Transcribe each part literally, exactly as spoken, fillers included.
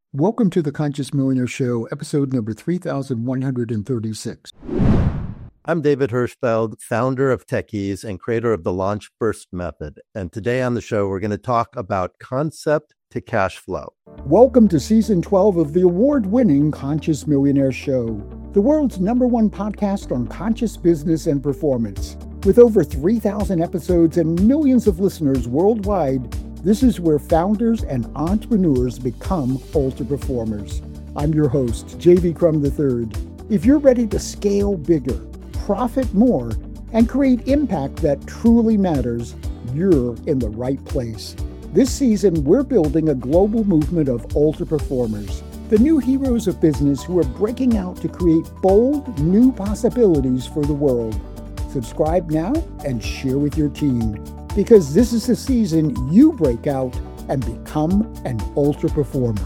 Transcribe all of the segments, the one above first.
Welcome to the Conscious Millionaire Show, episode number three thousand one hundred thirty-six. I'm David Hirschfeld, founder of Techies and creator of the Launch First Method. And today on the show, we're going to talk about concept to cash flow. Welcome to season twelve of the award-winning Conscious Millionaire Show, the world's number one podcast on conscious business and performance. With over three thousand episodes and millions of listeners worldwide, this is where founders and entrepreneurs become ultra performers. I'm your host, J V Crum the third. If you're ready to scale bigger, profit more, and create impact that truly matters, you're in the right place. This season, we're building a global movement of ultra performers, the new heroes of business who are breaking out to create bold, new possibilities for the world. Subscribe now and share with your team, because this is the season you break out and become an ultra performer.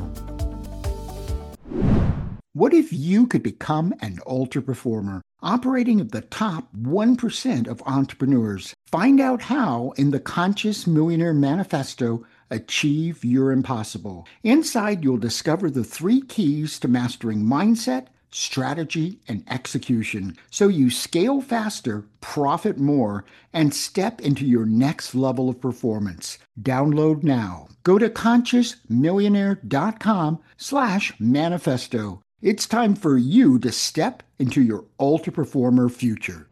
What if you could become an ultra performer, operating at the top one percent of entrepreneurs? Find out how in the Conscious Millionaire Manifesto, Achieve Your Impossible. Inside, you'll discover the three keys to mastering mindset, strategy, and execution, so you scale faster, profit more, and step into your next level of performance. Download now. Go to consciousmillionaire.com slash manifesto. It's time for you to step into your ultra performer future.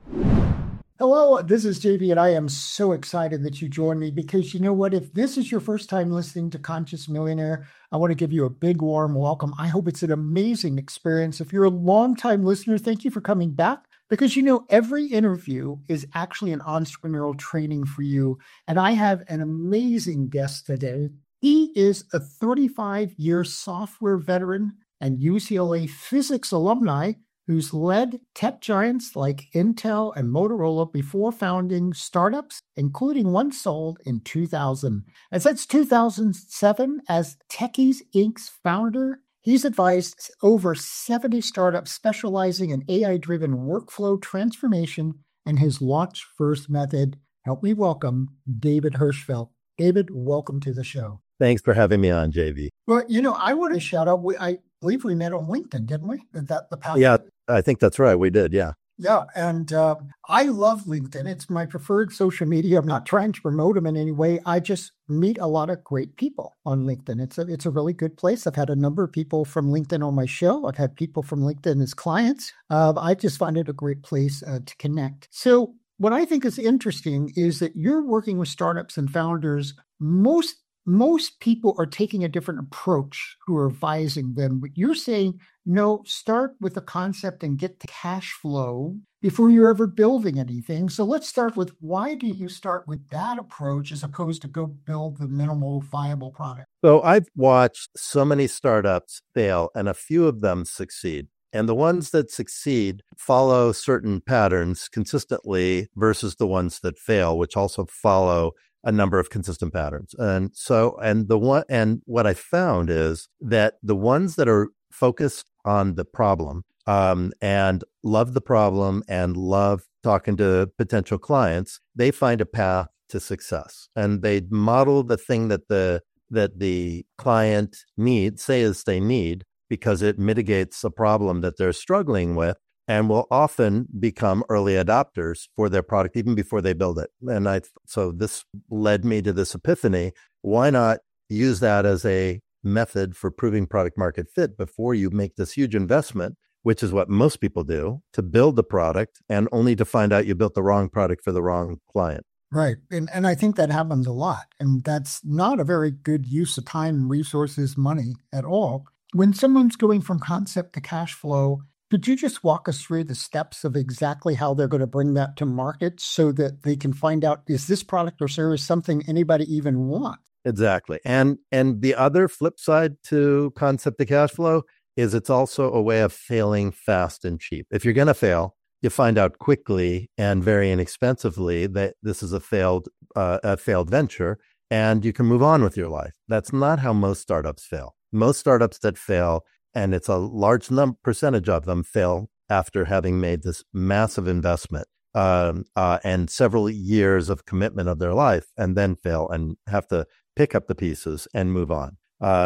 Hello, this is J V, and I am so excited that you joined me because you know what? If this is your first time listening to Conscious Millionaire, I want to give you a big warm welcome. I hope it's an amazing experience. If you're a longtime listener, thank you for coming back because you know every interview is actually an entrepreneurial training for you. And I have an amazing guest today. He is a thirty-five-year software veteran and U C L A physics alumni who's led tech giants like Intel and Motorola before founding startups, including one sold in two thousand. And since two thousand seven, as Techies Incorporated's founder, he's advised over seventy startups specializing in A I-driven workflow transformation and his Launch First method. Help me welcome David Hirschfeld. David, welcome to the show. Thanks for having me on, J V. Well, you know, I want to shout out, we, I believe we met on LinkedIn, didn't we? Is that the path? Yeah, I think that's right. We did, yeah. Yeah, and uh, I love LinkedIn. It's my preferred social media. I'm not trying to promote them in any way. I just meet a lot of great people on LinkedIn. It's a, it's a really good place. I've had a number of people from LinkedIn on my show. I've had people from LinkedIn as clients. Uh, I just find it a great place uh, to connect. So what I think is interesting is that you're working with startups and founders. Most Most people are taking a different approach who are advising them, but you're saying, no, start with the concept and get the cash flow before you're ever building anything. So let's start with, why do you start with that approach as opposed to go build the minimal viable product? So I've watched so many startups fail and a few of them succeed. And the ones that succeed follow certain patterns consistently versus the ones that fail, which also follow a number of consistent patterns. And so, and the one, and what I found is that the ones that are focused on the problem um, and love the problem and love talking to potential clients, they find a path to success. And they model the thing that the, that the client needs, say as they need, because it mitigates a problem that they're struggling with, and will often become early adopters for their product even before they build it. And I, so this led me to this epiphany. Why not use that as a method for proving product market fit before you make this huge investment, which is what most people do, to build the product and only to find out you built the wrong product for the wrong client. Right. And, and I think that happens a lot. And that's not a very good use of time, resources, money at all. When someone's going from concept to cash flow, could you just walk us through the steps of exactly how they're going to bring that to market so that they can find out, is this product or service something anybody even wants? Exactly. And and the other flip side to concept to cash flow is it's also a way of failing fast and cheap. If you're going to fail, you find out quickly and very inexpensively that this is a failed uh, a failed venture, and you can move on with your life. That's not how most startups fail. Most startups that fail, and it's a large num- percentage of them, fail after having made this massive investment um, uh, and several years of commitment of their life, and then fail and have to pick up the pieces and move on. Um,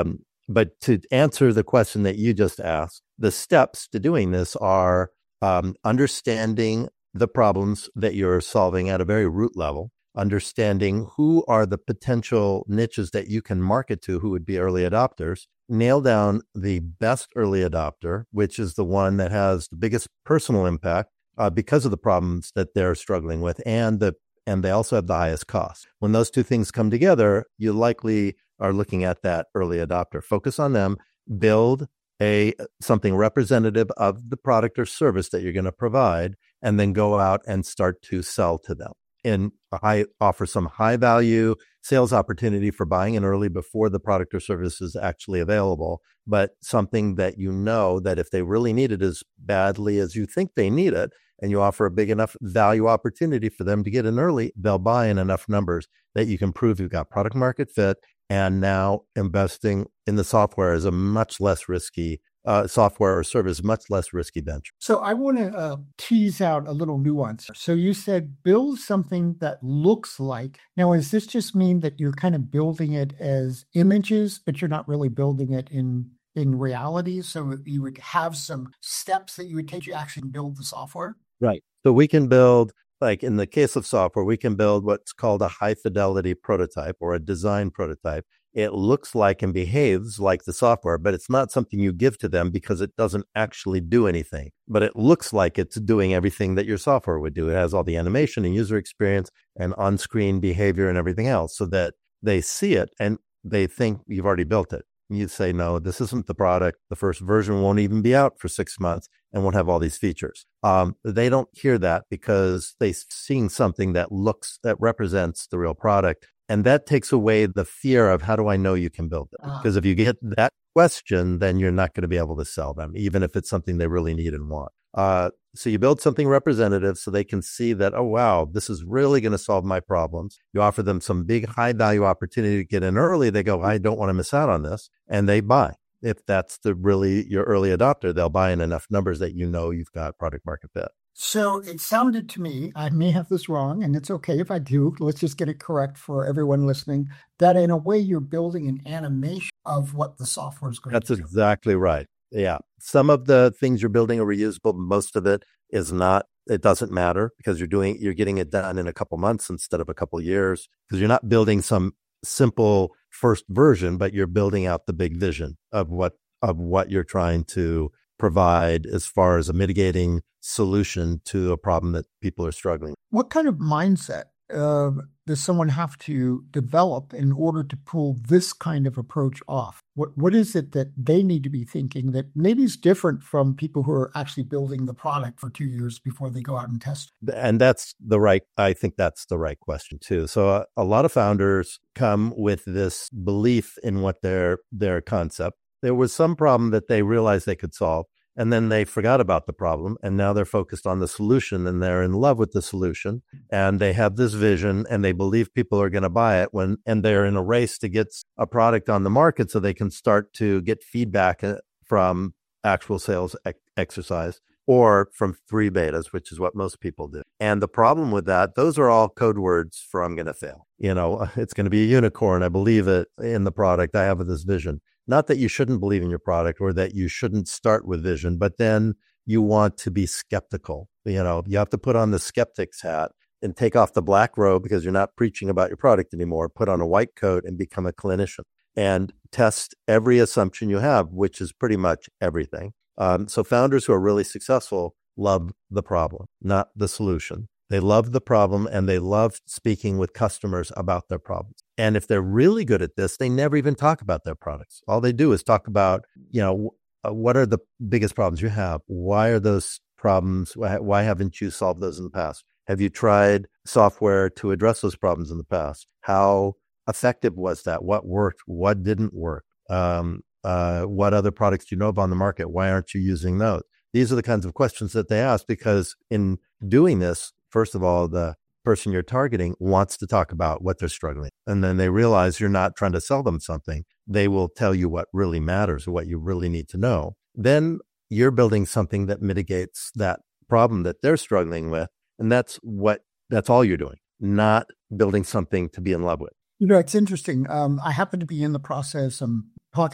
But to answer the question that you just asked, the steps to doing this are um, understanding the problems that you're solving at a very root level, understanding who are the potential niches that you can market to who would be early adopters, nail down the best early adopter, which is the one that has the biggest personal impact uh, because of the problems that they're struggling with, and the and they also have the highest cost. When those two things come together, you likely are looking at that early adopter. Focus on them, build a something representative of the product or service that you're going to provide, and then go out and start to sell to them. And I offer some high value sales opportunity for buying in early before the product or service is actually available, but something that you know that if they really need it as badly as you think they need it, and you offer a big enough value opportunity for them to get in early, they'll buy in enough numbers that you can prove you've got product market fit. And now investing in the software is a much less risky uh, software or service, much less risky venture. So I want to uh, tease out a little nuance. So you said build something that looks like. Now, does this just mean that you're kind of building it as images, but you're not really building it in in reality? So you would have some steps that you would take to actually build the software? Right. So we can build, like in the case of software, we can build what's called a high fidelity prototype or a design prototype. It looks like and behaves like the software, but it's not something you give to them because it doesn't actually do anything. But it looks like it's doing everything that your software would do. It has all the animation and user experience and on-screen behavior and everything else, so that they see it and they think you've already built it. You say, no, this isn't the product. The first version won't even be out for six months and won't have all these features. Um, they don't hear that because they're seeing something that looks, that represents the real product. And that takes away the fear of, how do I know you can build it? Because if you get that question, then you're not going to be able to sell them, even if it's something they really need and want. Uh, so you build something representative so they can see that, oh, wow, this is really going to solve my problems. You offer them some big high value opportunity to get in early. They go, I don't want to miss out on this. And they buy. If that's the really your early adopter, they'll buy in enough numbers that you know you've got product market fit. So it sounded to me, I may have this wrong, and it's okay if I do, let's just get it correct for everyone listening, that in a way you're building an animation of what the software is going That's to do. That's exactly right. Yeah. Some of the things you're building are reusable. Most of it is not. It doesn't matter because you're doing, you're getting it done in a couple months instead of a couple years, because you're not building some simple first version, but you're building out the big vision of what, of what you're trying to provide as far as a mitigating solution to a problem that people are struggling with. What kind of mindset uh, does someone have to develop in order to pull this kind of approach off? What What is it that they need to be thinking that maybe is different from people who are actually building the product for two years before they go out and test it? And that's the right, I think that's the right question too. So a, a lot of founders come with this belief in what their their concept. There was some problem that they realized they could solve, and then they forgot about the problem, and now they're focused on the solution, and they're in love with the solution, and they have this vision, and they believe people are going to buy it, when, and they're in a race to get a product on the market so they can start to get feedback from actual sales ex- exercise or from free betas, which is what most people do. And the problem with that, those are all code words for I'm going to fail. You know, it's going to be a unicorn. I believe it in the product. I have this vision. Not that you shouldn't believe in your product or that you shouldn't start with vision, but then you want to be skeptical. You know, you have to put on the skeptic's hat and take off the black robe because you're not preaching about your product anymore. Put on a white coat and become a clinician and test every assumption you have, which is pretty much everything. Um, so founders who are really successful love the problem, not the solution. They love the problem and they love speaking with customers about their problems. And if they're really good at this, they never even talk about their products. All they do is talk about, you know, what are the biggest problems you have? Why are those problems? Why, why haven't you solved those in the past? Have you tried software to address those problems in the past? How effective was that? What worked? What didn't work? Um, uh, what other products do you know of on the market? Why aren't you using those? These are the kinds of questions that they ask, because in doing this, first of all, the person you're targeting wants to talk about what they're struggling. And then they realize you're not trying to sell them something. They will tell you what really matters or what you really need to know. Then you're building something that mitigates that problem that they're struggling with. And that's what, that's all you're doing, not building something to be in love with. You know, it's interesting. Um, I happen to be in the process. I'm talking with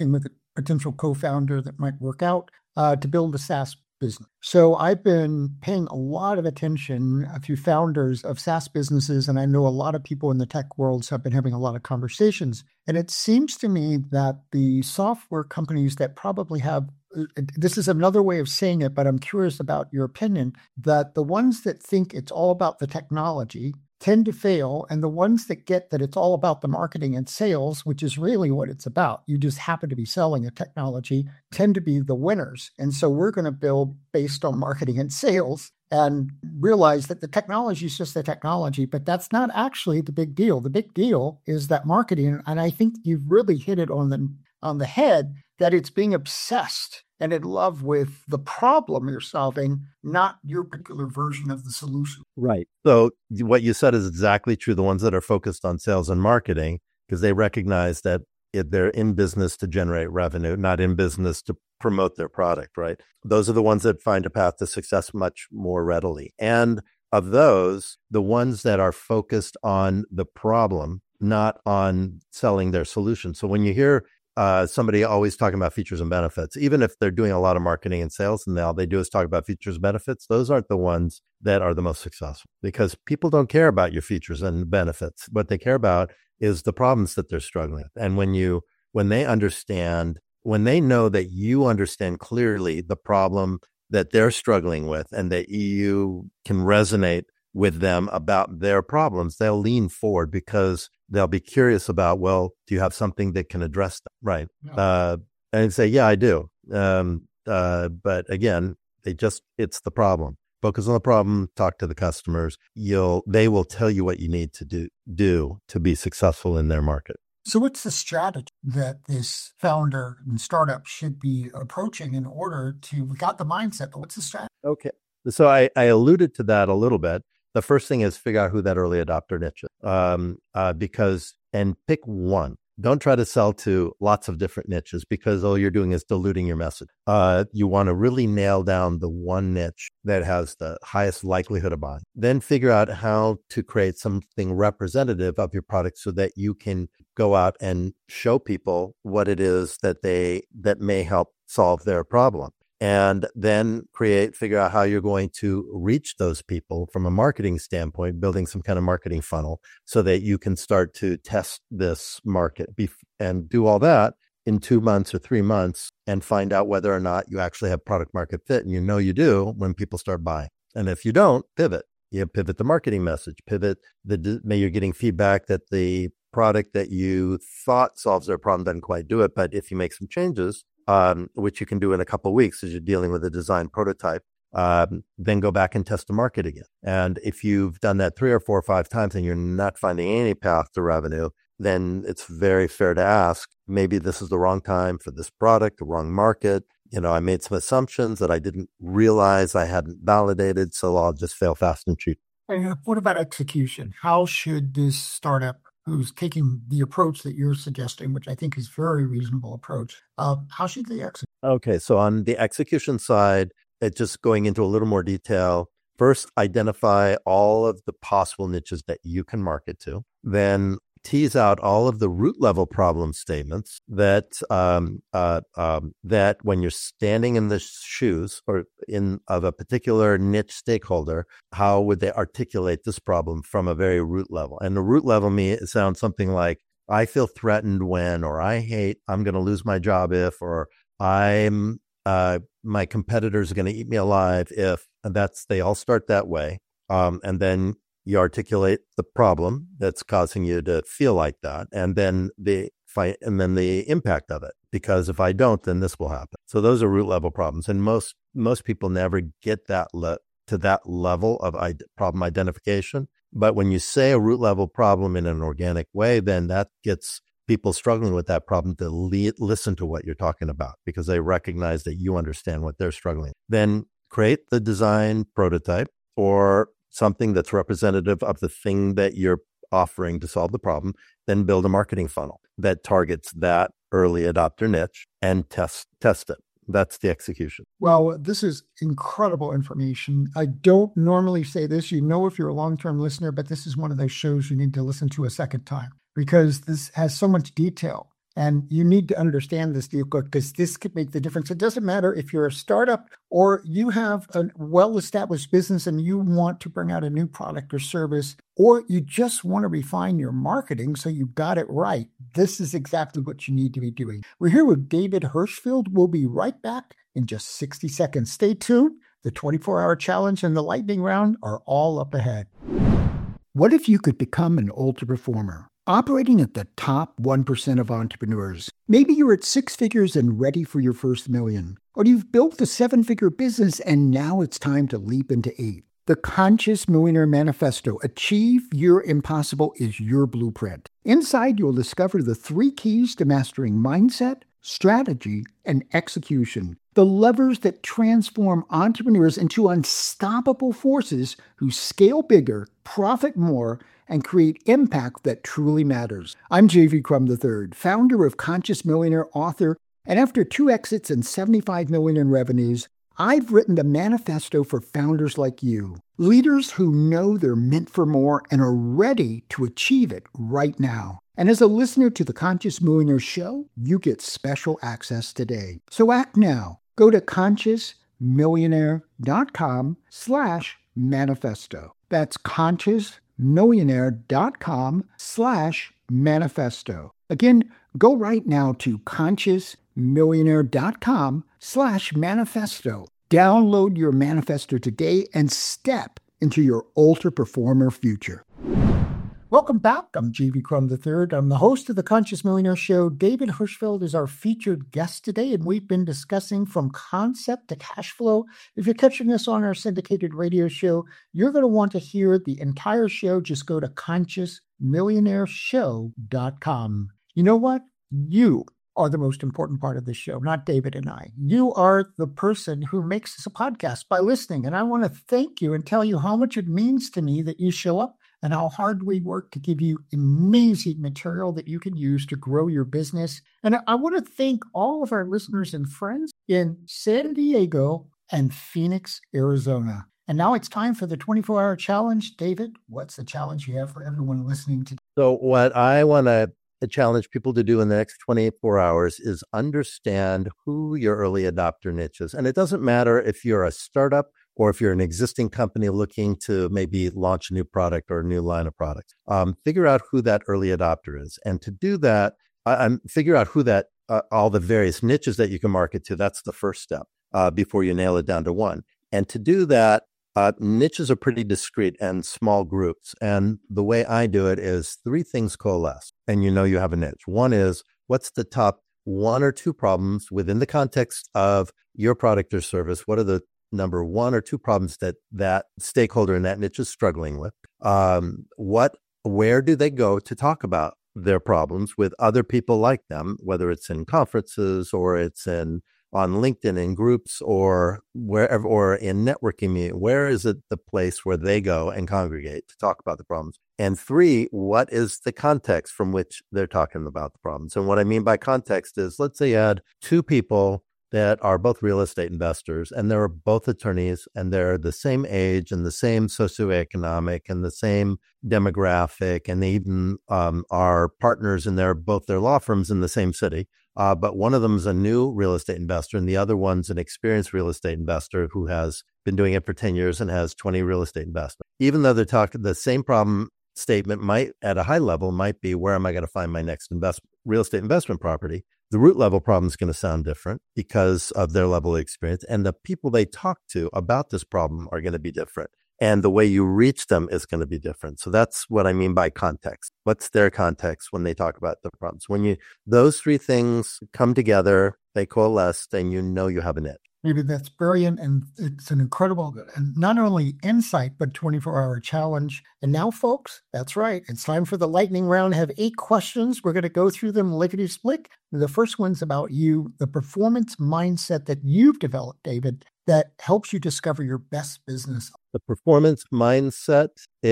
potential co-founder that might work out uh, to build a SaaS business. So I've been paying a lot of attention to founders of SaaS businesses, and I know a lot of people in the tech worlds have been having a lot of conversations. And it seems to me that the software companies that probably have, this is another way of saying it, but I'm curious about your opinion, that the ones that think it's all about the technology tend to fail, and the ones that get that it's all about the marketing and sales, which is really what it's about, you just happen to be selling a technology, tend to be the winners. And so we're going to build based on marketing and sales and realize that the technology is just the technology, but that's not actually the big deal. The big deal is that marketing, and I think you've really hit it on the on the head, that it's being obsessed and in love with the problem you're solving, not your particular version of the solution. Right. So what you said is exactly true. The ones that are focused on sales and marketing, because they recognize that if they're in business to generate revenue, not in business to promote their product, right? Those are the ones that find a path to success much more readily. And of those, the ones that are focused on the problem, not on selling their solution. So when you hear Uh, somebody always talking about features and benefits, even if they're doing a lot of marketing and sales and all they do is talk about features and benefits, those aren't the ones that are the most successful, because people don't care about your features and benefits. What they care about is the problems that they're struggling with. And when you, when they understand, when they know that you understand clearly the problem that they're struggling with and that you can resonate with them about their problems, they'll lean forward because they'll be curious about, well, do you have something that can address them? Right. Yeah. Uh, and say, yeah, I do. Um, uh, but again, they just, it's the problem. Focus on the problem, talk to the customers. You'll, they will tell you what you need to do, do to be successful in their market. So what's the strategy that this founder and startup should be approaching in order to, we got the mindset, but what's the strategy? Okay. So I, I alluded to that a little bit. The first thing is figure out who that early adopter niche is, um, uh, because, and pick one. Don't try to sell to lots of different niches, because all you're doing is diluting your message. Uh, you want to really nail down the one niche that has the highest likelihood of buying. Then figure out how to create something representative of your product so that you can go out and show people what it is that they, that may help solve their problem. And then create, figure out how you're going to reach those people from a marketing standpoint, building some kind of marketing funnel so that you can start to test this market and do all that in two months or three months and find out whether or not you actually have product market fit. And you know you do when people start buying. And if you don't, pivot. You pivot the marketing message, pivot the, maybe you're getting feedback that the product that you thought solves their problem doesn't quite do it. But if you make some changes, Um, which you can do in a couple of weeks as you're dealing with a design prototype, um, then go back and test the market again. And if you've done that three or four or five times and you're not finding any path to revenue, then it's very fair to ask, maybe this is the wrong time for this product, the wrong market. You know, I made some assumptions that I didn't realize I hadn't validated, so I'll just fail fast and cheap. And what about execution? How should this startup who's taking the approach that you're suggesting, which I think is a very reasonable approach, uh, how should they execute? Okay, so on the execution side, it's just going into a little more detail. First, identify all of the possible niches that you can market to. Then tease out all of the root level problem statements that um, uh, um, that when you're standing in the shoes or in of a particular niche stakeholder, how would they articulate this problem from a very root level? And the root level me it sounds something like, I feel threatened when, or I hate, I'm going to lose my job if, or I'm uh, my competitors are going to eat me alive if. And that's they all start that way, um, and then you articulate the problem that's causing you to feel like that, and then the fight, and then the impact of it. Because if I don't, then this will happen. So those are root level problems, and most most people never get that le- to that level of I- problem identification. But when you say a root level problem in an organic way, then that gets people struggling with that problem to le- listen to what you're talking about, because they recognize that you understand what they're struggling. Then create the design prototype or something that's representative of the thing that you're offering to solve the problem, then build a marketing funnel that targets that early adopter niche and test test it. That's the execution. Well, this is incredible information. I don't normally say this, you know, if you're a long-term listener, but this is one of those shows you need to listen to a second time because this has so much detail. And you need to understand this, Diego, because this could make the difference. It doesn't matter if you're a startup or you have a well-established business and you want to bring out a new product or service, or you just want to refine your marketing so you got it right. This is exactly what you need to be doing. We're here with David Hirschfeld. We'll be right back in just sixty seconds. Stay tuned. The twenty-four hour challenge and the lightning round are all up ahead. What if you could become an ultra performer? Operating at the top one percent of entrepreneurs. Maybe you're at six figures and ready for your first million. Or you've built a seven-figure business and now it's time to leap into eight. The Conscious Millionaire Manifesto, Achieve Your Impossible, is your blueprint. Inside, you'll discover the three keys to mastering mindset, strategy, and execution. The levers that transform entrepreneurs into unstoppable forces who scale bigger, profit more, and create impact that truly matters. I'm J V Crum the third, founder of Conscious Millionaire, author, and after two exits and seventy-five million dollars in revenues, I've written the manifesto for founders like you, leaders who know they're meant for more and are ready to achieve it right now. And as a listener to the Conscious Millionaire Show, you get special access today. So act now. Go to consciousmillionaire.com slash manifesto. That's consciousmillionaire.com slash manifesto. Again, go right now to consciousmillionaire.com slash manifesto. Download your manifesto today and step into your ultra performer future. Welcome back. I'm J V Crum the third. I'm the host of the Conscious Millionaire Show. David Hirschfeld is our featured guest today, and we've been discussing from concept to cash flow. If you're catching us on our syndicated radio show, you're going to want to hear the entire show. Just go to conscious millionaire show dot com. You know what? You are the most important part of this show, not David and I. You are the person who makes this a podcast by listening, and I want to thank you and tell you how much it means to me that you show up and how hard we work to give you amazing material that you can use to grow your business. And I want to thank all of our listeners and friends in San Diego and Phoenix, Arizona. And now it's time for the twenty-four hour challenge. David, what's the challenge you have for everyone listening today? So what I want to challenge people to do in the next twenty-four hours is understand who your early adopter niche is. And it doesn't matter if you're a startup or if you're an existing company looking to maybe launch a new product or a new line of products. Um, figure out who that early adopter is. And to do that, uh, figure out who that, uh, all the various niches that you can market to. That's the first step uh, before you nail it down to one. And to do that, uh, niches are pretty discrete and small groups. And the way I do it is three things coalesce. And you know you have a niche. One is, what's the top one or two problems within the context of your product or service? What are the number one or two problems that that stakeholder in that niche is struggling with? Um, what, where do they go to talk about their problems with other people like them, whether it's in conferences or it's in on LinkedIn in groups or wherever, or in networking meetings? Where is it the place where they go and congregate to talk about the problems? And three, what is the context from which they're talking about the problems? And what I mean by context is, let's say you had two people that are both real estate investors, and they're both attorneys, and they're the same age and the same socioeconomic and the same demographic, and they even um, are partners in their both their law firms in the same city. Uh, but one of them is a new real estate investor, and the other one's an experienced real estate investor who has been doing it for ten years and has twenty real estate investments. Even though they're talking, the same problem statement might, at a high level, might be, where am I going to find my next invest, real estate investment property? The root level problem is going to sound different because of their level of experience. And the people they talk to about this problem are going to be different. And the way you reach them is going to be different. So that's what I mean by context. What's their context when they talk about the problems? When you, those three things come together, they coalesce, then you know you have a niche. Maybe that's brilliant, and it's an incredible, and not only insight, but twenty-four hour challenge. And now, folks, that's right. It's time for the lightning round. I have eight questions. We're going to go through them lickety-split. The first one's about you, the performance mindset that you've developed, David, that helps you discover your best business. The performance mindset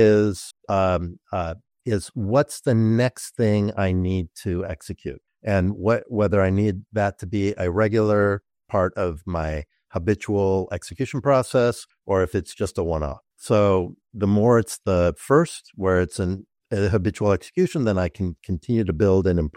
is um, uh, is what's the next thing I need to execute, and what whether I need that to be a regular part of my habitual execution process, or if it's just a one-off. So the more it's the first, where it's an, a habitual execution, then I can continue to build and improve.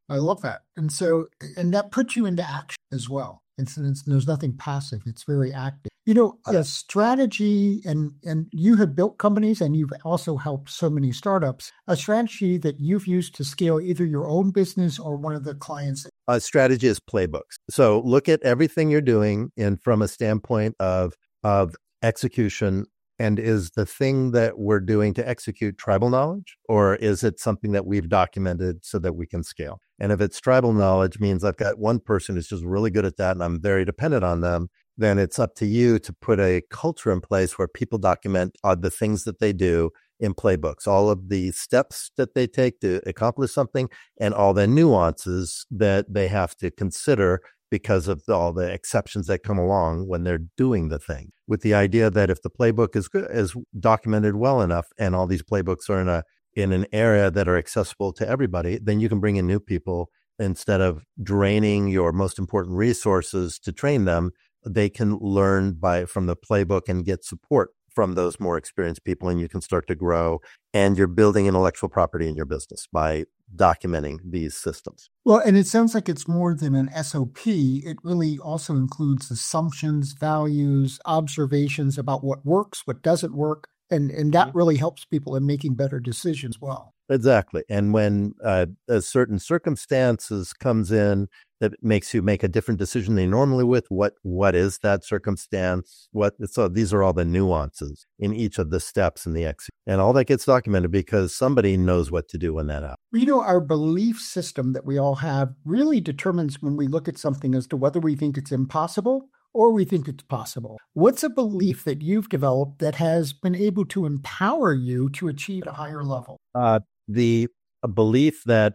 I love that. And so, and that puts you into action as well. It's, it's there's nothing passive. It's very active. You know, a strategy, and and you have built companies and you've also helped so many startups, a strategy that you've used to scale either your own business or one of the clients. A strategy is playbooks. So look at everything you're doing and from a standpoint of of execution. And is the thing that we're doing to execute tribal knowledge, or is it something that we've documented so that we can scale? And if it's tribal knowledge, means I've got one person who's just really good at that and I'm very dependent on them, then it's up to you to put a culture in place where people document uh, the things that they do in playbooks, all of the steps that they take to accomplish something and all the nuances that they have to consider because of the, all the exceptions that come along when they're doing the thing, with the idea that if the playbook is good, is documented well enough, and all these playbooks are in a in an area that are accessible to everybody, then you can bring in new people instead of draining your most important resources to train them. They can learn by from the playbook and get support from those more experienced people, and you can start to grow. And you're building intellectual property in your business by documenting these systems. Well, and it sounds like it's more than an S O P. It really also includes assumptions, values, observations about what works, what doesn't work. And, and that really helps people in making better decisions well. Exactly. And when uh, a certain circumstances comes in that makes you make a different decision than you normally would, what what is that circumstance? What so these are all the nuances in each of the steps in the exit. And all that gets documented because somebody knows what to do when that happens. You know, our belief system that we all have really determines when we look at something as to whether we think it's impossible or we think it's possible. What's a belief that you've developed that has been able to empower you to achieve a higher level? Uh, the a belief that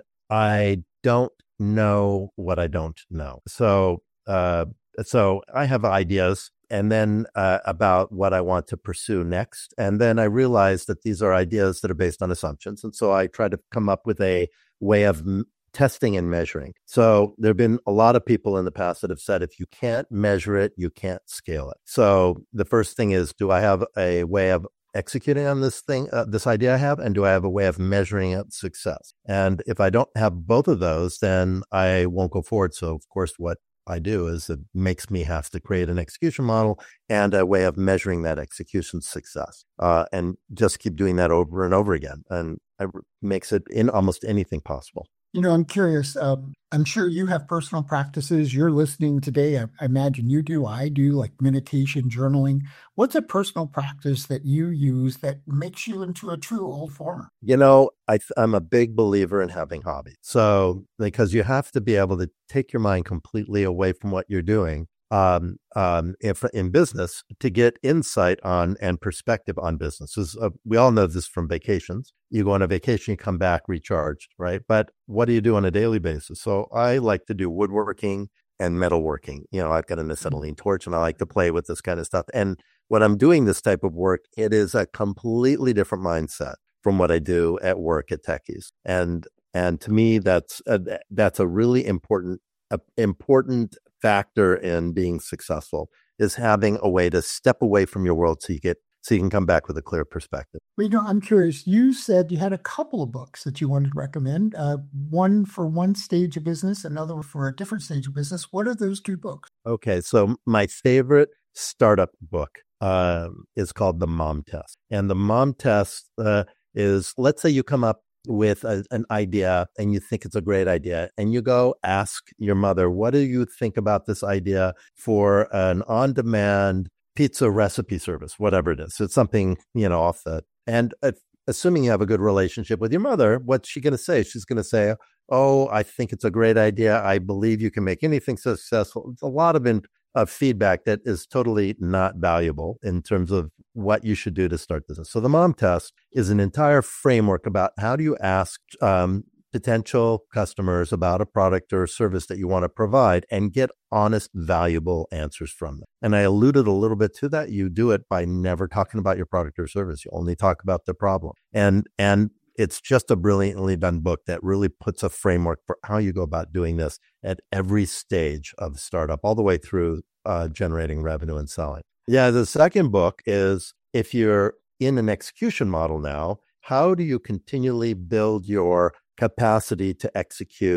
I don't know what I don't know. So, uh, so I have ideas, and then uh, about what I want to pursue next, and then I realize that these are ideas that are based on assumptions, and so I try to come up with a way of m- testing and measuring. So there have been a lot of people in the past that have said, if you can't measure it, you can't scale it. So the first thing is, do I have a way of executing on this thing, uh, this idea I have, and do I have a way of measuring its success? And if I don't have both of those, then I won't go forward. So of course, what I do is it makes me have to create an execution model and a way of measuring that execution success, uh, and just keep doing that over and over again. And it makes it in almost anything possible. You know, I'm curious. Um, I'm sure you have personal practices. You're listening today. I, I imagine you do. I do, like meditation, journaling. What's a personal practice that you use that makes you into a true old former? You know, I, I'm a big believer in having hobbies. So, because you have to be able to take your mind completely away from what you're doing. Um, um, if in business to get insight on and perspective on businesses. Uh, we all know this from vacations. You go on a vacation, you come back recharged, right? But what do you do on a daily basis? So I like to do woodworking and metalworking. You know, I've got an acetylene torch and I like to play with this kind of stuff. And when I'm doing this type of work, it is a completely different mindset from what I do at work at Techies. And, and to me, that's a, that's a really important, a, important factor in being successful, is having a way to step away from your world so you get so you can come back with a clear perspective. Well, you know, I'm curious. You said you had a couple of books that you wanted to recommend. Uh, one for one stage of business, another for a different stage of business. What are those two books? Okay, so my favorite startup book um, is called The Mom Test, and the Mom Test uh, is, let's say you come up with a, an idea and you think it's a great idea, and you go ask your mother, what do you think about this idea for an on-demand pizza recipe service, whatever it is? So it's something, you know, off the, and if, assuming you have a good relationship with your mother, what's she going to say? She's going to say, oh, I think it's a great idea. I believe you can make anything successful. It's a lot of in, of feedback that is totally not valuable in terms of what you should do to start business. So the Mom Test is an entire framework about how do you ask um, potential customers about a product or a service that you want to provide and get honest, valuable answers from them. And I alluded a little bit to that. You do it by never talking about your product or service. You only talk about the problem. And, and it's just a brilliantly done book that really puts a framework for how you go about doing this at every stage of startup, all the way through uh, generating revenue and selling. Yeah, the second book is, if you're in an execution model now, how do you continually build your capacity to execute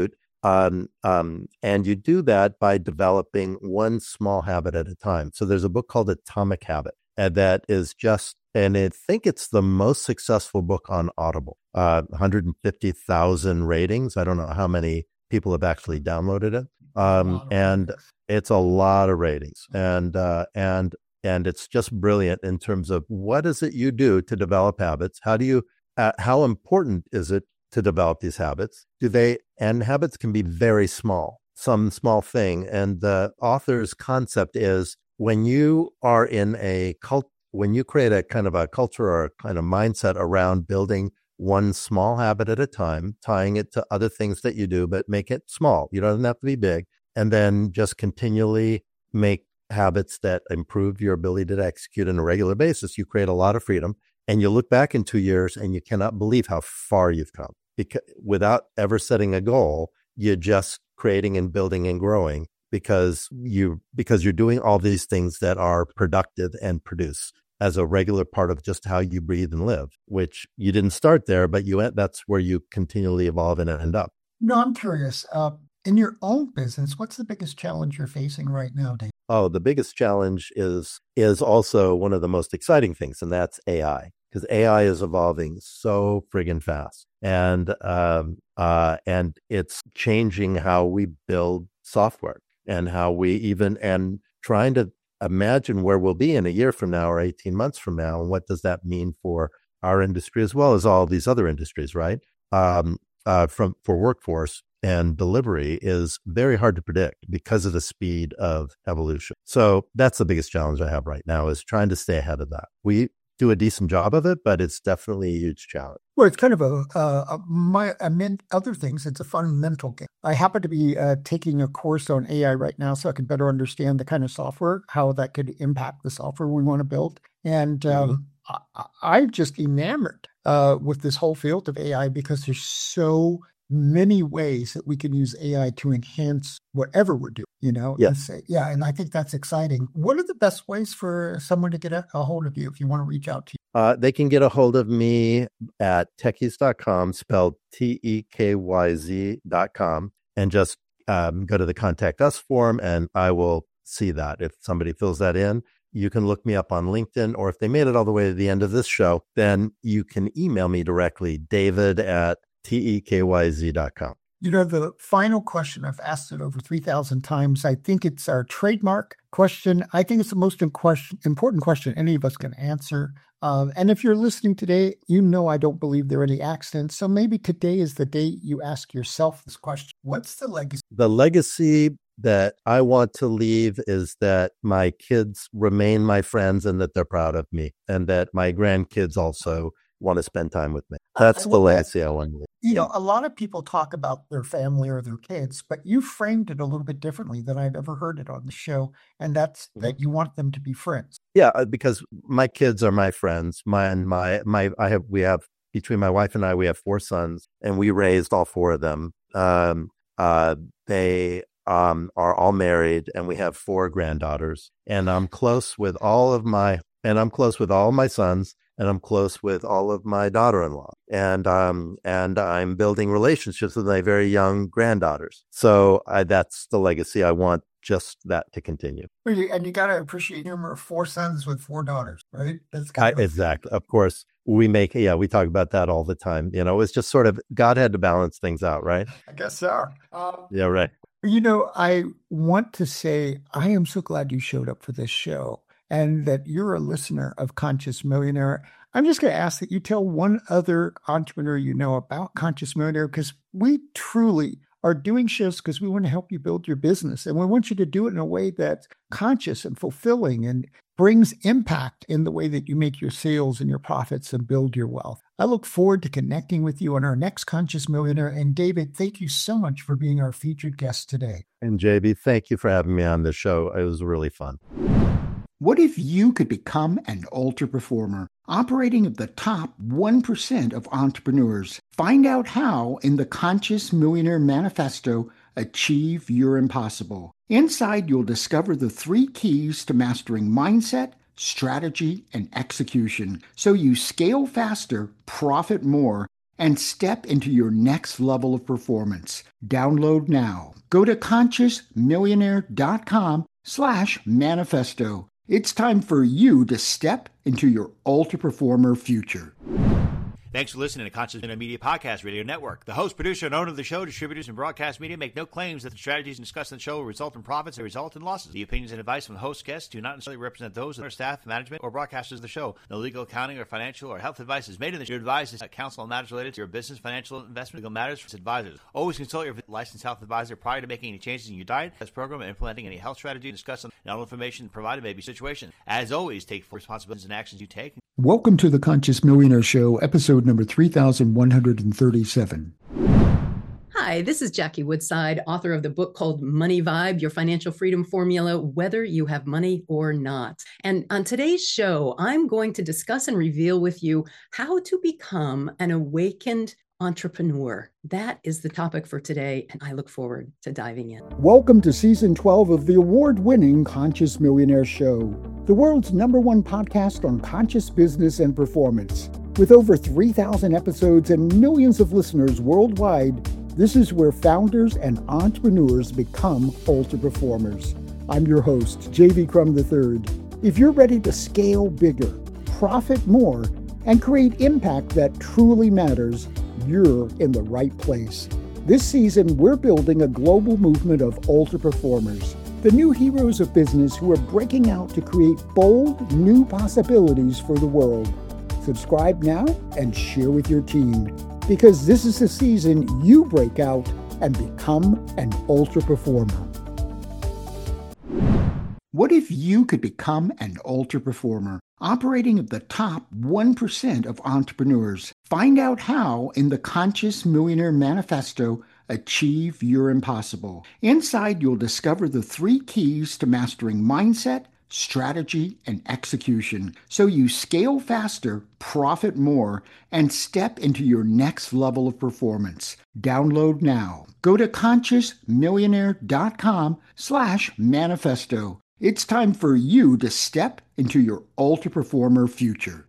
Um, um, and you do that by developing one small habit at a time. So there's a book called Atomic Habit, and that is just, and I think it's the most successful book on Audible. Uh, one hundred fifty thousand ratings. I don't know how many people have actually downloaded it. Um, and it's a lot of ratings, and uh, and and it's just brilliant in terms of what is it you do to develop habits? How do you? Uh, how important is it to develop these habits? Do they? And habits can be very small, some small thing. And the author's concept is when you are in a cult, when you create a kind of a culture or a kind of mindset around building one small habit at a time, tying it to other things that you do, but make it small. You don't have to be big. And then just continually make habits that improve your ability to execute on a regular basis. You create a lot of freedom, and you look back in two years and you cannot believe how far you've come. Because without ever setting a goal, you're just creating and building and growing because you because you're doing all these things that are productive and produce as a regular part of just how you breathe and live, which you didn't start there, but you that's where you continually evolve and end up. No, I'm curious. Uh, in your own business, what's the biggest challenge you're facing right now, Dave? Oh, the biggest challenge is is also one of the most exciting things, and that's A I. Because A I is evolving so friggin' fast, and um, uh, and it's changing how we build software and how we even and trying to imagine where we'll be in a year from now or eighteen months from now, and what does that mean for our industry as well as all these other industries, right? Um, uh, from for workforce and delivery is very hard to predict because of the speed of evolution. So that's the biggest challenge I have right now is trying to stay ahead of that. We do a decent job of it, but it's definitely a huge challenge. Well, it's kind of a, uh, a my, I meant other things. It's a fun mental game. I happen to be uh, taking a course on A I right now so I can better understand the kind of software, how that could impact the software we want to build. And um, mm-hmm. I, I'm just enamored uh, with this whole field of A I because there's so many ways that we can use A I to enhance whatever we're doing, you know? Yeah. And say, yeah. And I think that's exciting. What are the best ways for someone to get a, a hold of you if you want to reach out to you? Uh, they can get a hold of me at techies dot com, spelled T E K Y Z dot com, and just um, go to the Contact Us form, and I will see that. If somebody fills that in, you can look me up on LinkedIn, or if they made it all the way to the end of this show, then you can email me directly, david at T E K Y Z dot com. You know, the final question, I've asked it over three thousand times. I think it's our trademark question. I think it's the most important question any of us can answer. Uh, and if you're listening today, you know I don't believe there are any accidents. So maybe today is the day you ask yourself this question. What's the legacy? The legacy that I want to leave is that my kids remain my friends and that they're proud of me, and that my grandkids also want to spend time with me. That's the legacy I want to leave. You know, a lot of people talk about their family or their kids, but you framed it a little bit differently than I've ever heard it on the show. And that's mm-hmm. that you want them to be friends. Yeah, because my kids are my friends. My and my my I have we have between my wife and I we have four sons, and we raised all four of them. Um, uh, they um are all married, and we have four granddaughters. And I'm close with all of my and I'm close with all my sons. And I'm close with all of my daughter-in-law, and um, and I'm building relationships with my very young granddaughters. So I, that's the legacy I want, just that to continue. And you got to appreciate humor. Four sons with four daughters, right? That's kind of- I, exactly. Of course, we make yeah, we talk about that all the time. You know, it's just sort of God had to balance things out, right? I guess so. Um, yeah, right. You know, I want to say I am so glad you showed up for this show, and that you're a listener of Conscious Millionaire. I'm just going to ask that you tell one other entrepreneur you know about Conscious Millionaire, because we truly are doing shows because we want to help you build your business. And we want you to do it in a way that's conscious and fulfilling and brings impact in the way that you make your sales and your profits and build your wealth. I look forward to connecting with you on our next Conscious Millionaire. And David, thank you so much for being our featured guest today. And J B, thank you for having me on the show. It was really fun. What if you could become an ultra performer, operating at the top one percent of entrepreneurs? Find out how in the Conscious Millionaire Manifesto, Achieve Your Impossible. Inside, you'll discover the three keys to mastering mindset, strategy, and execution, so you scale faster, profit more, and step into your next level of performance. Download now. Go to consciousmillionaire.com slash manifesto. It's time for you to step into your ultra performer future. Thanks for listening to Conscious Media Podcast Radio Network. The host, producer, and owner of the show, distributors, and broadcast media make no claims that the strategies discussed in the show will result in profits or result in losses. The opinions and advice from the host guests do not necessarily represent those of our staff, management, or broadcasters of the show. No legal, accounting, or financial or health advice is made in the show. Advice is counsel on matters related to your business, financial, investment, legal matters for advisors. Always consult your licensed health advisor prior to making any changes in your diet, test program, and implementing any health strategy discussed on all information provided may be situation. As always, take full responsibilities and actions you take. Welcome to the Conscious Millionaire Show, episode number three thousand one hundred thirty-seven. Hi, this is Jackie Woodside, author of the book called Money Vibe, Your Financial Freedom Formula, Whether You Have Money or Not. And on today's show, I'm going to discuss and reveal with you how to become an awakened entrepreneur. That is the topic for today, and I look forward to diving in. Welcome to season twelve of the award-winning Conscious Millionaire Show, the world's number one podcast on conscious business and performance. With over three thousand episodes and millions of listeners worldwide, this is where founders and entrepreneurs become ultra performers. I'm your host, J V Crum the third. If you're ready to scale bigger, profit more, and create impact that truly matters, you're in the right place. This season, we're building a global movement of ultra performers, the new heroes of business who are breaking out to create bold, new possibilities for the world. Subscribe now and share with your team, because this is the season you break out and become an ultra performer. What if you could become an ultra performer, operating at the top one percent of entrepreneurs? Find out how in the Conscious Millionaire Manifesto, Achieve Your Impossible. Inside, you'll discover the three keys to mastering mindset, strategy, and execution, so you scale faster, profit more, and step into your next level of performance. Download now. Go to consciousmillionaire.com slash manifesto. It's time for you to step into your ultra performer future.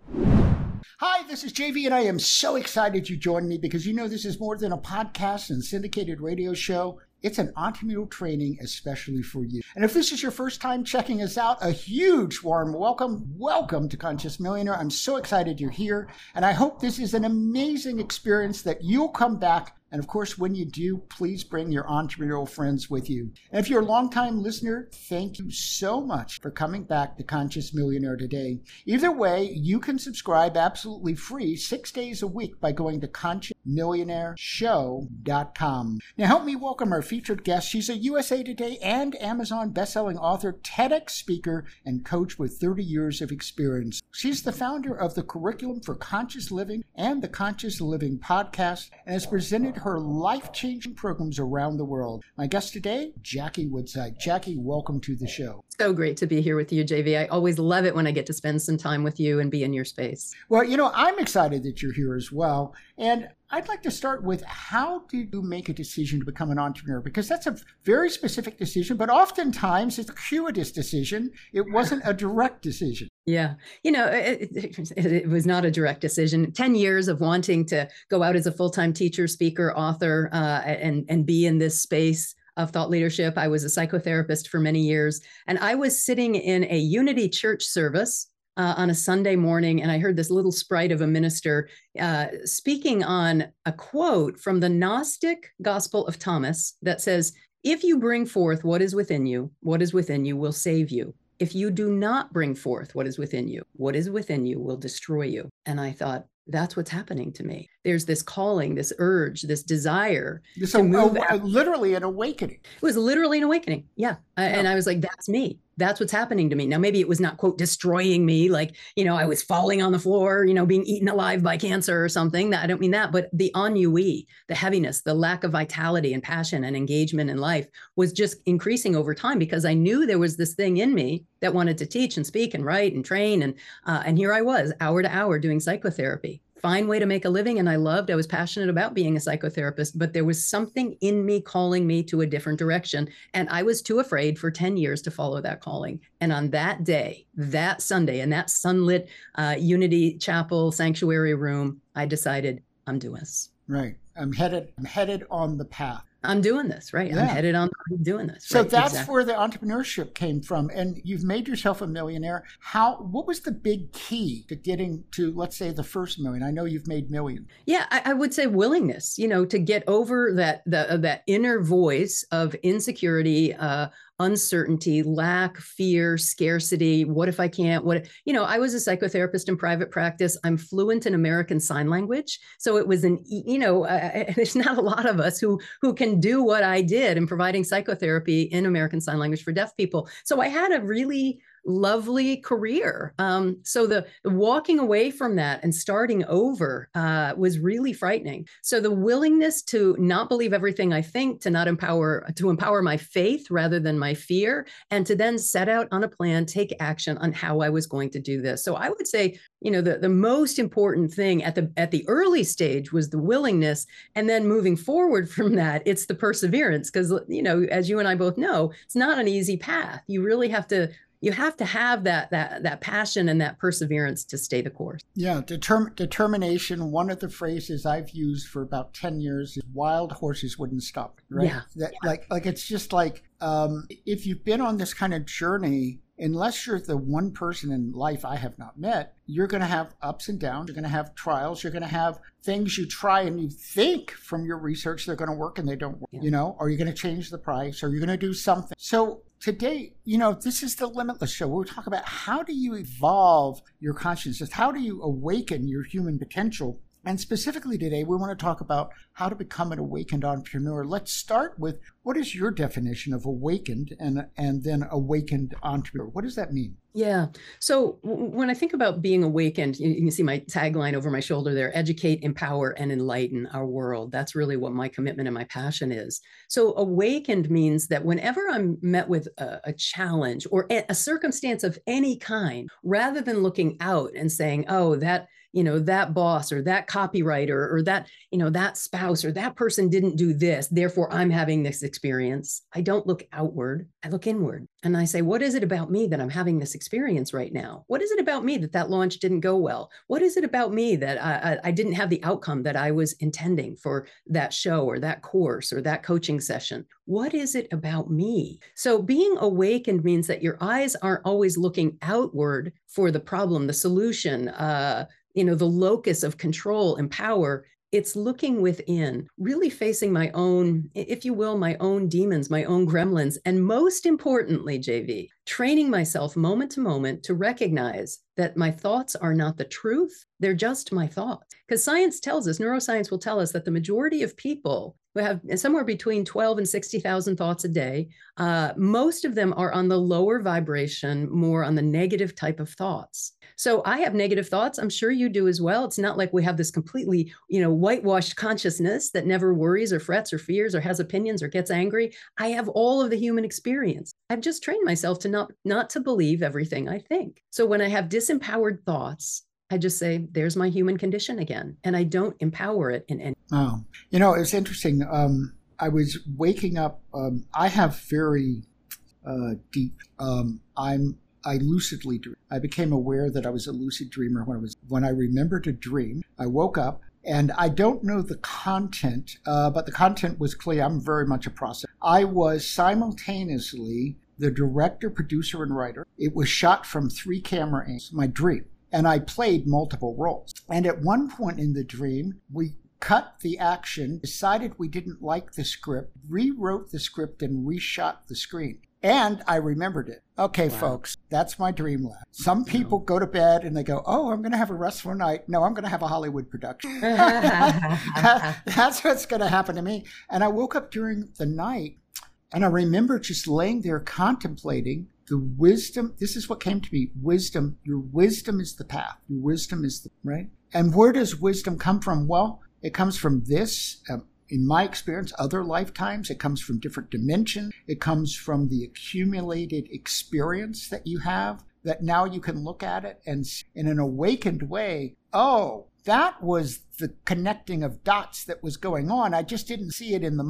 Hi, this is J V, and I am so excited you joined me because you know this is more than a podcast and syndicated radio show. It's an entrepreneurial training especially for you. And if this is your first time checking us out, a huge warm welcome. Welcome to Conscious Millionaire. I'm so excited you're here, and I hope this is an amazing experience that you'll come back. And of course, when you do, please bring your entrepreneurial friends with you. And if you're a longtime listener, thank you so much for coming back to Conscious Millionaire today. Either way, you can subscribe absolutely free six days a week by going to conscious millionaire show dot com. Now help me welcome our featured guest. She's a U S A Today and Amazon bestselling author, TEDx speaker, and coach with thirty years of experience. She's the founder of the Curriculum for Conscious Living and the Conscious Living podcast, and has presented her life-changing programs around the world. My guest today, Jackie Woodside. Jackie, welcome to the show. So great to be here with you, J V. I always love it when I get to spend some time with you and be in your space. Well, you know, I'm excited that you're here as well. And I'd like to start with, how did you make a decision to become an entrepreneur? Because that's a very specific decision, but oftentimes it's a circuitous decision. It wasn't a direct decision. Yeah. You know, it, it, it was not a direct decision. ten years of wanting to go out as a full-time teacher, speaker, author, uh, and, and be in this space of thought leadership. I was a psychotherapist for many years, and I was sitting in a Unity Church service Uh, on a Sunday morning, and I heard this little sprite of a minister uh, speaking on a quote from the Gnostic Gospel of Thomas that says, "If you bring forth what is within you, what is within you will save you. If you do not bring forth what is within you, what is within you will destroy you." And I thought, that's what's happening to me. There's this calling, this urge, this desire This to a, move. a, literally an awakening. It was literally an awakening. Yeah. I, Yeah. And I was like, that's me. That's what's happening to me. Now, maybe it was not, quote, destroying me. Like, you know, I was falling on the floor, you know, being eaten alive by cancer or something. That I don't mean that, but the ennui, the heaviness, the lack of vitality and passion and engagement in life was just increasing over time, because I knew there was this thing in me that wanted to teach and speak and write and train. And, uh, and here I was, hour to hour doing psychotherapy. Fine way to make a living. And I loved, I was passionate about being a psychotherapist, but there was something in me calling me to a different direction. And I was too afraid for ten years to follow that calling. And on that day, that Sunday, in that sunlit uh, Unity Chapel sanctuary room, I decided I'm doing this. Right. I'm headed, I'm headed on the path. I'm doing this, right? Yeah. I'm headed on, I'm doing this. So right? that's exactly. where the entrepreneurship came from. And you've made yourself a millionaire. How, what was the big key to getting to, let's say, the first million? I know you've made millions. Yeah, I, I would say willingness, you know, to get over that, the, uh, that inner voice of insecurity, uh, uncertainty, lack, fear, scarcity. What if I can't? What, you know, I was a psychotherapist in private practice. I'm fluent in American Sign Language. So it was an, you know, uh, there's not a lot of us who, who can do what I did in providing psychotherapy in American Sign Language for deaf people. So I had a really lovely career. Um, so the, the walking away from that and starting over uh, was really frightening. So the willingness to not believe everything I think, to not empower, to empower my faith rather than my fear, and to then set out on a plan, take action on how I was going to do this. So I would say, you know, the, the most important thing at the at the early stage was the willingness, and then moving forward from that, it's the perseverance. Because, you know, as you and I both know, it's not an easy path. You really have to You have to have that that that passion and that perseverance to stay the course. Yeah, determ- determination. One of the phrases I've used for about ten years is "wild horses wouldn't stop." Right? Yeah. That, yeah. Like, like it's just like um, if you've been on this kind of journey, unless you're the one person in life I have not met, you're going to have ups and downs. You're going to have trials. You're going to have things you try and you think from your research they're going to work and they don't work. Yeah. You know, are you going to change the price? Or you're going to do something? So today, you know, this is the Limitless Show. We'll talk about how do you evolve your consciousness? How do you awaken your human potential? And specifically today, we want to talk about how to become an awakened entrepreneur. Let's start with, what is your definition of awakened and, and then awakened entrepreneur? What does that mean? Yeah. So w- when I think about being awakened, you, you can see my tagline over my shoulder there: educate, empower, and enlighten our world. That's really what my commitment and my passion is. So awakened means that whenever I'm met with a, a challenge or a, a circumstance of any kind, rather than looking out and saying, oh, that, you know, that boss or that copywriter or that, you know, that spouse or that person didn't do this, therefore I'm having this experience. I don't look outward, I look inward. And I say, what is it about me that I'm having this experience right now? What is it about me that that launch didn't go well? What is it about me that I, I, I didn't have the outcome that I was intending for that show or that course or that coaching session? What is it about me? So being awakened means that your eyes aren't always looking outward for the problem, the solution, uh, you know, the locus of control and power. It's looking within, really facing my own, if you will, my own demons, my own gremlins. And most importantly, J V, training myself moment to moment to recognize that my thoughts are not the truth. They're just my thoughts. Because science tells us, neuroscience will tell us that the majority of people who have somewhere between twelve and sixty thousand thoughts a day, uh, most of them are on the lower vibration, more on the negative type of thoughts. So I have negative thoughts. I'm sure you do as well. It's not like we have this completely, you know, whitewashed consciousness that never worries or frets or fears or has opinions or gets angry. I have all of the human experience. I've just trained myself to not, not to believe everything I think. So when I have disempowered thoughts, I just say, there's my human condition again. And I don't empower it in any. Oh, you know, it's interesting. Um, I was waking up. Um, I have very uh, deep, um, I'm, I lucidly dream. I became aware that I was a lucid dreamer when I was, when I remembered a dream. I woke up and I don't know the content, uh, but the content was clear. I'm very much a process. I was simultaneously the director, producer, and writer. It was shot from three camera angles, my dream. And I played multiple roles. And at one point in the dream, we cut the action, decided we didn't like the script, rewrote the script, and reshot the screen. And I remembered it. Okay, wow. Folks, that's my dreamland. Some people go to bed and they go, oh, I'm going to have a restful night. No, I'm going to have a Hollywood production. That's what's going to happen to me. And I woke up during the night and I remember just laying there contemplating the wisdom. This is what came to me. Wisdom. Your wisdom is the path. Your wisdom is the, right? And where does wisdom come from? Well, it comes from this, um, in my experience, other lifetimes. It comes from different dimensions. It comes from the accumulated experience that you have, that now you can look at it and in an awakened way, oh, that was the connecting of dots that was going on. I just didn't see it in the moment.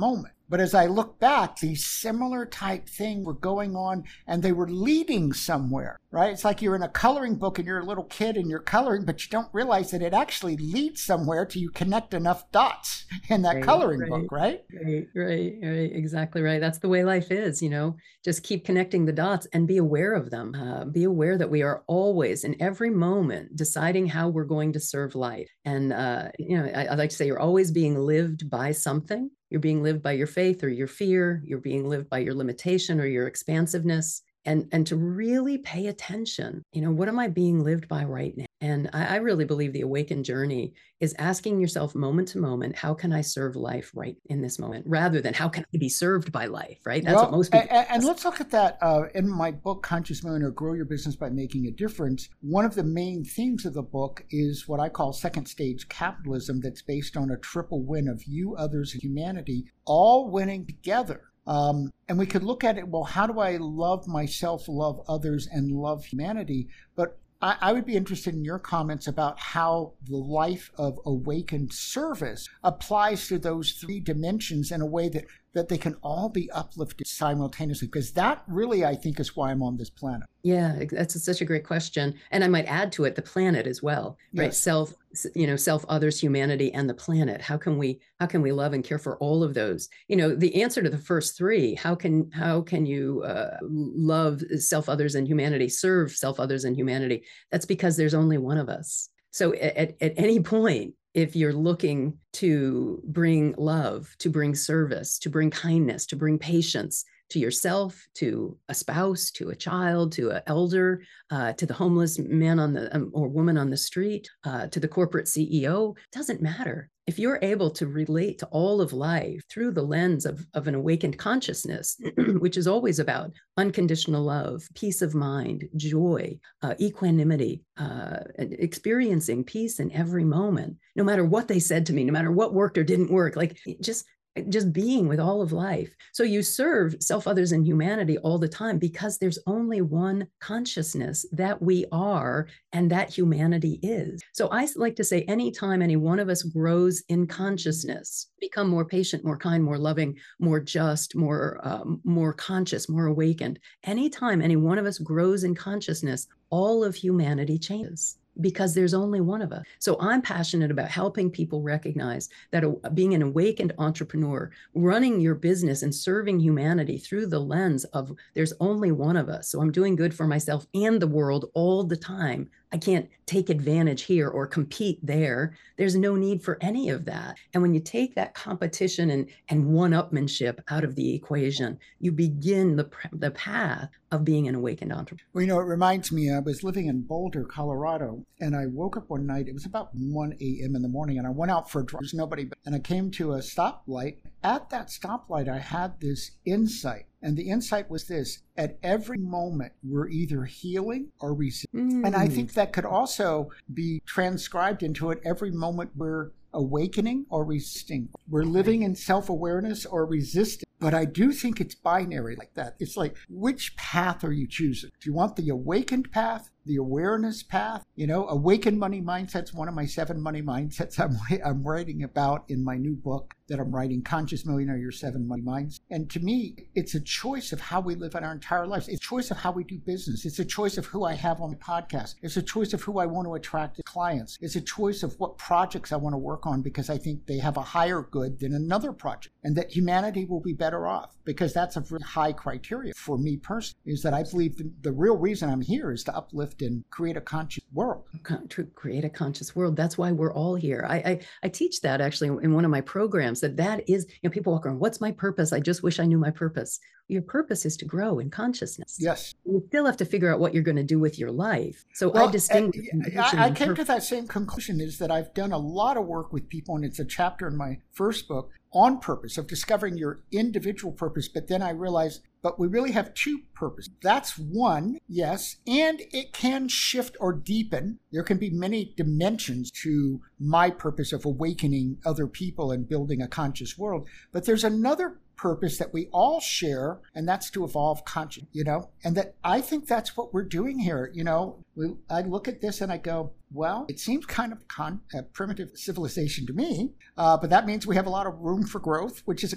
But as I look back, these similar type things were going on and they were leading somewhere, right? It's like you're in a coloring book and you're a little kid and you're coloring, but you don't realize that it actually leads somewhere till you connect enough dots in that right, coloring right, book, right? Right, right, right. Exactly right. That's the way life is, you know, just keep connecting the dots and be aware of them. Uh, be aware that we are always in every moment deciding how we're going to serve life. And, uh, you know, I, I like to say you're always being lived by something. You're being lived by your faith or your fear. You're being lived by your limitation or your expansiveness. And, and to really pay attention, you know, what am I being lived by right now? And I, I really believe the awakened journey is asking yourself moment to moment, how can I serve life right in this moment, rather than how can I be served by life, right? That's well, what most people and, and let's look at that uh, in my book, Conscious Millionaire, Grow Your Business by Making a Difference. One of the main themes of the book is what I call second stage capitalism, that's based on a triple win of you, others, and humanity, all winning together. Um, and we could look at it, well, how do I love myself, love others, and love humanity? But I, I would be interested in your comments about how the life of awakened service applies to those three dimensions in a way that, that they can all be uplifted simultaneously, because that really, I think, is why I'm on this planet. Yeah, that's such a great question. And I might add to it the planet as well, right? Yes. Self, you know, self, others, humanity, and the planet. How can we, how can we love and care for all of those? You know, the answer to the first three, how can, how can you uh, love self, others, and humanity, serve self, others, and humanity? That's because there's only one of us. So at, at any point, if you're looking to bring love, to bring service, to bring kindness, to bring patience to yourself, to a spouse, to a child, to an elder, uh, to the homeless man on the um, or woman on the street, uh, to the corporate C E O, doesn't matter. If you're able to relate to all of life through the lens of, of an awakened consciousness, which is always about unconditional love, peace of mind, joy, uh, equanimity, uh, experiencing peace in every moment, no matter what they said to me, no matter what worked or didn't work, like just just being with all of life. So you serve self, others, and humanity all the time because there's only one consciousness that we are and that humanity is. So I like to say anytime any one of us grows in consciousness, become more patient, more kind, more loving, more just, more, um, more conscious, more awakened, anytime any one of us grows in consciousness, all of humanity changes, because there's only one of us. So I'm passionate about helping people recognize that a, being an awakened entrepreneur, running your business and serving humanity through the lens of there's only one of us. So I'm doing good for myself and the world all the time. I can't take advantage here or compete there. There's no need for any of that. And when you take that competition and, and one-upmanship out of the equation, you begin the, the path of being an awakened entrepreneur. Well, you know, it reminds me, I was living in Boulder, Colorado, and I woke up one night, it was about one a.m. in the morning, and I went out for a drive. There's nobody, and I came to a stoplight. At that stoplight, I had this insight. And the insight was this: at every moment, we're either healing or resisting. Mm. And I think that could also be transcribed into at every moment we're awakening or resisting. We're living in self-awareness or resisting. But I do think it's binary like that. It's like, which path are you choosing? Do you want the awakened path, the awareness path? You know, awakened money mindset's one of my seven money mindsets I'm, I'm writing about in my new book that I'm writing, Conscious Millionaire, Your Seven Money Minds. And to me, it's a choice of how we live in our entire lives. It's a choice of how we do business. It's a choice of who I have on my podcast. It's a choice of who I want to attract as clients. It's a choice of what projects I want to work on because I think they have a higher good than another project, and that humanity will be better off, because that's a really high criteria for me personally, is that I believe the, the real reason I'm here is to uplift and create a conscious world. To create a conscious world. That's why we're all here. I, I, I teach that actually in one of my programs, that that is, you know, people walk around, what's my purpose? I just wish I knew my purpose. Your purpose is to grow in consciousness. Yes. You still have to figure out what you're going to do with your life. So well, I distinguish. I, I came to that same conclusion, is that I've done a lot of work with people, and it's a chapter in my first book on purpose, of discovering your individual purpose. But then I realized, but we really have two purposes. That's one, yes, and it can shift or deepen. There can be many dimensions to my purpose of awakening other people and building a conscious world. But there's another purpose that we all share, and that's to evolve consciousness, you know, and that I think that's what we're doing here. You know, we, I look at this and I go, well, it seems kind of con, a primitive civilization to me, uh, but that means we have a lot of room for growth, which is a good thing.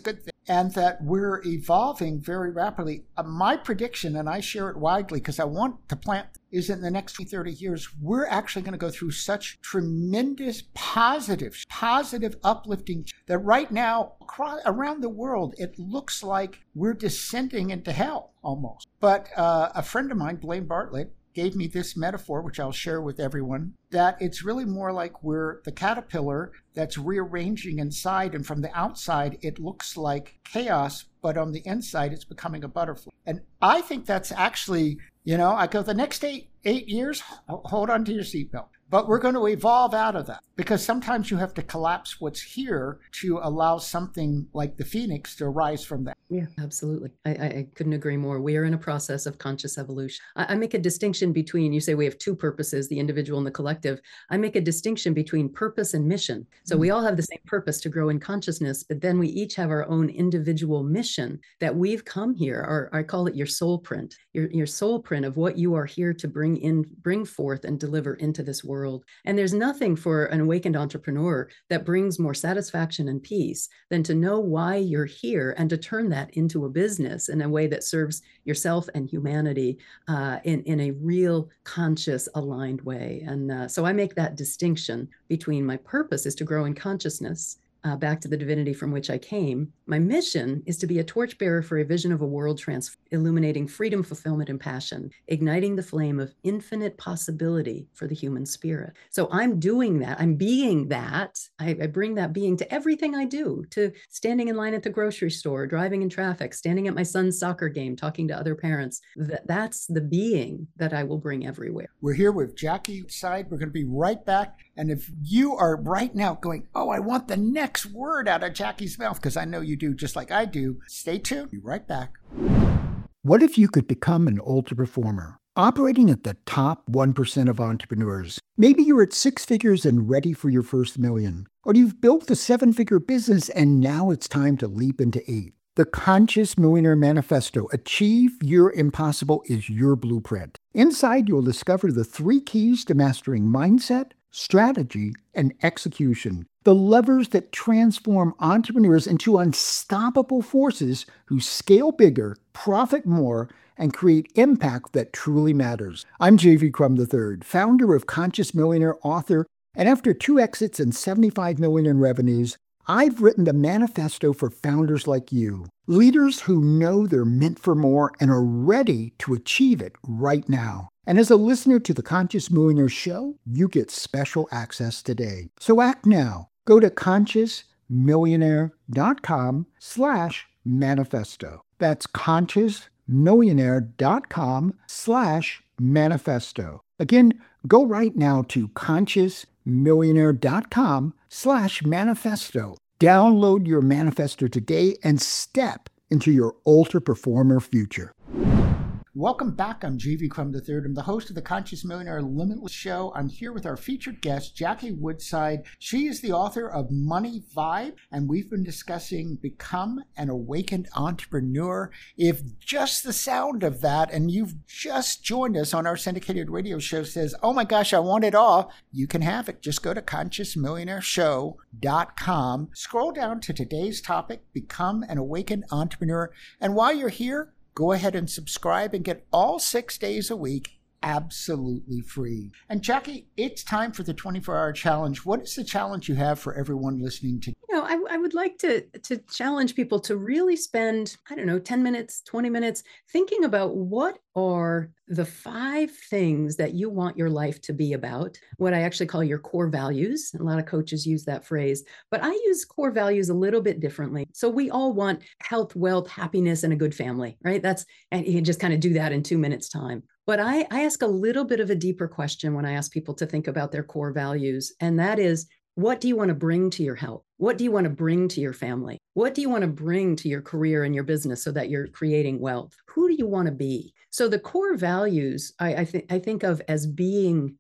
and that we're evolving very rapidly. Uh, my prediction, and I share it widely because I want to plant, is in the next thirty years, we're actually going to go through such tremendous positive, positive uplifting that right now, across, around the world, it looks like we're descending into hell almost. But uh, a friend of mine, Blaine Bartlett, gave me this metaphor, which I'll share with everyone, that it's really more like we're the caterpillar that's rearranging inside, and from the outside, it looks like chaos, but on the inside, it's becoming a butterfly. And I think that's actually, you know, I go, the next eight, eight years, hold on to your seatbelt. But we're going to evolve out of that, because sometimes you have to collapse what's here to allow something like the phoenix to arise from that. Yeah, absolutely. I, I couldn't agree more. We are in a process of conscious evolution. I, I make a distinction between, you say we have two purposes, the individual and the collective. I make a distinction between purpose and mission. So mm-hmm. we all have the same purpose to grow in consciousness, but then we each have our own individual mission that we've come here, or I call it your soul print, your, your soul print of what you are here to bring in, bring forth and deliver into this world. World. And there's nothing for an awakened entrepreneur that brings more satisfaction and peace than to know why you're here and to turn that into a business in a way that serves yourself and humanity uh, in, in a real conscious, aligned way. And uh, so I make that distinction between my purpose is to grow in consciousness, Uh, back to the divinity from which I came. My mission is to be a torchbearer for a vision of a world trans- illuminating freedom, fulfillment, and passion, igniting the flame of infinite possibility for the human spirit. So I'm doing that. I'm being that. I, I bring that being to everything I do, to standing in line at the grocery store, driving in traffic, standing at my son's soccer game, talking to other parents. That, that's the being that I will bring everywhere. We're here with Jackie Woodside. We're going to be right back. And if you are right now going, oh, I want the next word out of Jackie's mouth, because I know you do just like I do, stay tuned. Be right back. What if you could become an ultra performer, operating at the top one percent of entrepreneurs? Maybe you're at six figures and ready for your first million, or you've built a seven-figure business and now it's time to leap into eight. The Conscious Millionaire Manifesto, Achieve Your Impossible, is your blueprint. Inside, you'll discover the three keys to mastering mindset, strategy, and execution. The levers that transform entrepreneurs into unstoppable forces who scale bigger, profit more, and create impact that truly matters. I'm J V Crum the third, founder of Conscious Millionaire, author, and after two exits and seventy-five million dollars in revenues, I've written the manifesto for founders like you, leaders who know they're meant for more and are ready to achieve it right now. And as a listener to the Conscious Millionaire Show, you get special access today. So act now. Go to consciousmillionaire.com slash manifesto. That's consciousmillionaire.com slash manifesto. Again, go right now to consciousmillionaire.com slash manifesto. Download your manifesto today and step into your ultra performer future. Welcome back. I'm J V Crum the third. I'm the host of the Conscious Millionaire Limitless Show. I'm here with our featured guest, Jackie Woodside. She is the author of Money Vibe, and we've been discussing Become an Awakened Entrepreneur. If just the sound of that, and you've just joined us on our syndicated radio show, says, oh my gosh, I want it all, you can have it. Just go to conscious millionaire show dot com. Scroll down to today's topic, Become an Awakened Entrepreneur. And while you're here, go ahead and subscribe and get all six days a week absolutely free. And Jackie, it's time for the twenty-four hour challenge. What is the challenge you have for everyone listening to? You know, I, I would like to, to challenge people to really spend, I don't know, ten minutes, twenty minutes thinking about what are the five things that you want your life to be about, what I actually call your core values. A lot of coaches use that phrase, but I use core values a little bit differently. So we all want health, wealth, happiness, and a good family, right? That's, and you can just kind of do that in two minutes time. But I, I ask a little bit of a deeper question when I ask people to think about their core values. And that is, what do you want to bring to your health? What do you want to bring to your family? What do you want to bring to your career and your business so that you're creating wealth? Who do you want to be? So the core values, I, I, th- I think of as being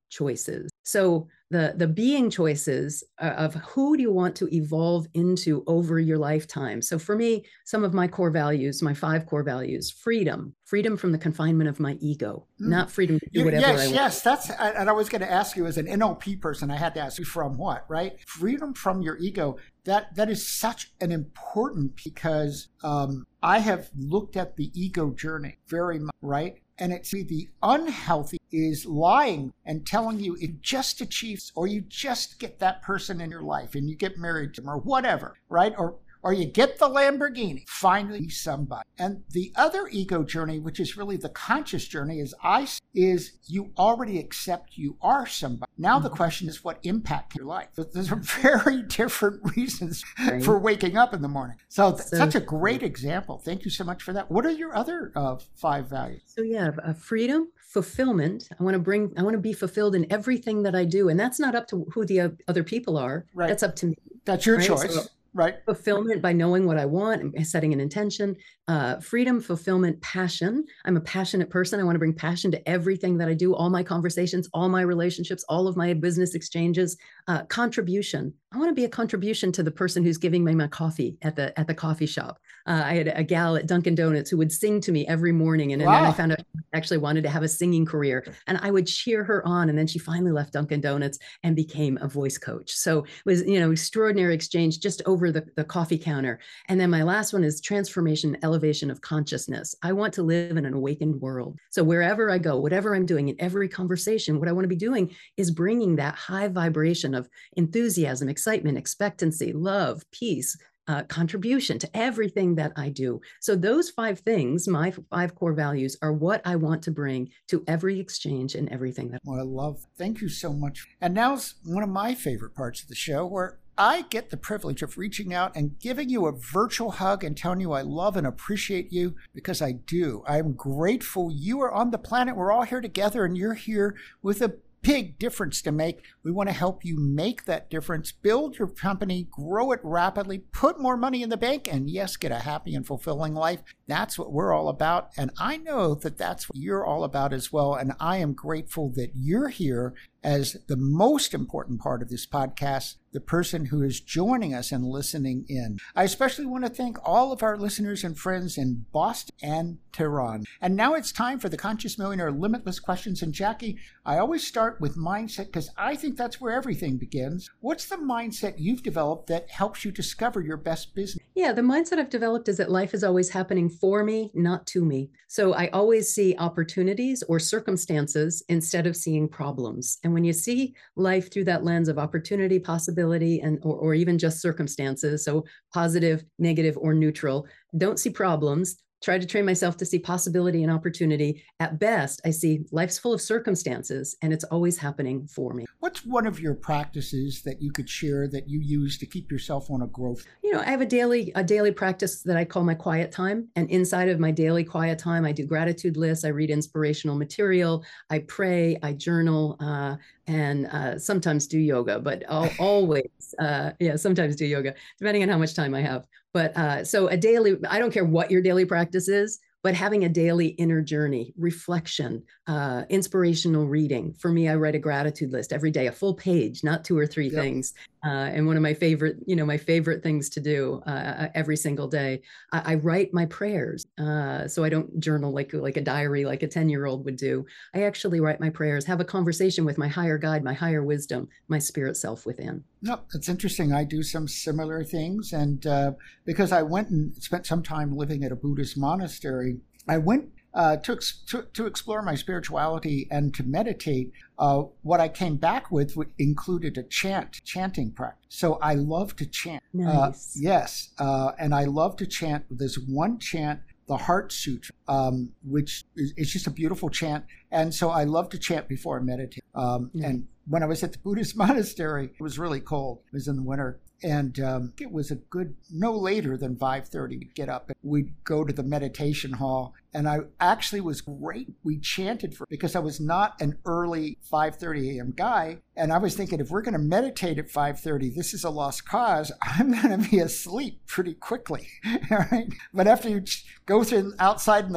choices. So the, the being choices of who do you want to evolve into over your lifetime. So for me, some of my core values, my five core values: freedom, freedom from the confinement of my ego, mm. not freedom to do whatever yes, I want. Yes, that's, and I was going to ask you as an N L P person, I had to ask you from what, right? Freedom from your ego. That that is such an important, because um, I have looked at the ego journey very much, right? And it's the unhealthy is lying and telling you it just achieves, or you just get that person in your life and you get married to them or whatever, right? Or or you get the Lamborghini, finally somebody. And the other ego journey, which is really the conscious journey, is I is you already accept you are somebody. Now mm-hmm. the question is, what impact in your life? Those are very different reasons right. for waking up in the morning. So, th- so such a great example. Thank you so much for that. What are your other uh, five values? So yeah, uh, freedom, fulfillment. I want to bring, I want to be fulfilled in everything that I do. And that's not up to who the uh, other people are. Right. That's up to me. That's your right? choice. So, right. Fulfillment by knowing what I want and setting an intention. Uh, freedom, fulfillment, passion. I'm a passionate person. I want to bring passion to everything that I do, all my conversations, all my relationships, all of my business exchanges. Uh, contribution. I want to be a contribution to the person who's giving me my coffee at the at the coffee shop. Uh, I had a gal at Dunkin' Donuts who would sing to me every morning. And, and wow. then I found out she actually wanted to have a singing career. And I would cheer her on. And then she finally left Dunkin' Donuts and became a voice coach. So it was, you know, extraordinary exchange just over the, the coffee counter. And then my last one is transformation, elevation of consciousness. I want to live in an awakened world. So wherever I go, whatever I'm doing, in every conversation, what I want to be doing is bringing that high vibration of enthusiasm, excitement, expectancy, love, peace, uh, contribution to everything that I do. So those five things, my five core values, are what I want to bring to every exchange and everything that. Well, I love. Thank you so much. And now's one of my favorite parts of the show, where I get the privilege of reaching out and giving you a virtual hug and telling you I love and appreciate you, because I do. I'm grateful you are on the planet. We're all here together, and you're here with a big difference to make. We want to help you make that difference, build your company, grow it rapidly, put more money in the bank, and yes, get a happy and fulfilling life. That's what we're all about. And I know that that's what you're all about as well. And I am grateful that you're here as the most important part of this podcast, the person who is joining us and listening in. I especially want to thank all of our listeners and friends in Boston and Tehran. And now it's time for the Conscious Millionaire Limitless Questions. And Jackie, I always start with mindset, because I think that's where everything begins. What's the mindset you've developed that helps you discover your best business? Yeah, the mindset I've developed is that life is always happening for me, not to me. So I always see opportunities or circumstances instead of seeing problems. And when you see life through that lens of opportunity, possibility, and or, or even just circumstances, so positive, negative, or neutral, don't see problems. Try to train myself to see possibility and opportunity. At best, I see life's full of circumstances, and it's always happening for me. What's one of your practices that you could share that you use to keep yourself on a growth? You know, I have a daily a daily practice that I call my quiet time. And inside of my daily quiet time, I do gratitude lists. I read inspirational material. I pray. I journal. Uh, and uh, sometimes do yoga, but I'll always, uh, yeah, sometimes do yoga, depending on how much time I have. But uh, so a daily, I don't care what your daily practice is, but having a daily inner journey, reflection, uh, inspirational reading. For me, I write a gratitude list every day, a full page, not two or three yep. things. Uh, and one of my favorite, you know, my favorite things to do uh, every single day, I, I write my prayers. Uh, so I don't journal like, like a diary, like a ten-year-old would do. I actually write my prayers, have a conversation with my higher guide, my higher wisdom, my spirit self within. No, it's interesting. I do some similar things. And uh, because I went and spent some time living at a Buddhist monastery, I went uh, to, to to explore my spirituality and to meditate. Uh, what I came back with included a chant, chanting practice. So I love to chant. Nice. Uh, yes. Uh, and I love to chant. There's one chant, the Heart Sutra, um, which is it's just a beautiful chant. And so I love to chant before I meditate. Um, mm. And when I was at the Buddhist monastery, it was really cold. It was in the winter. And um, it was a good, no later than five thirty, we'd get up and we'd go to the meditation hall. And I actually was great. We chanted for, because I was not an early five thirty a.m. guy. And I was thinking, if we're going to meditate at five thirty, this is a lost cause. I'm going to be asleep pretty quickly. All right. But after you go through outside in the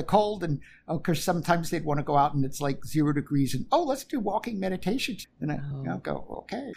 the cold, and of course, sometimes they'd want to go out and it's like zero degrees, and oh, let's do walking meditation. And I, oh. I'll go, okay.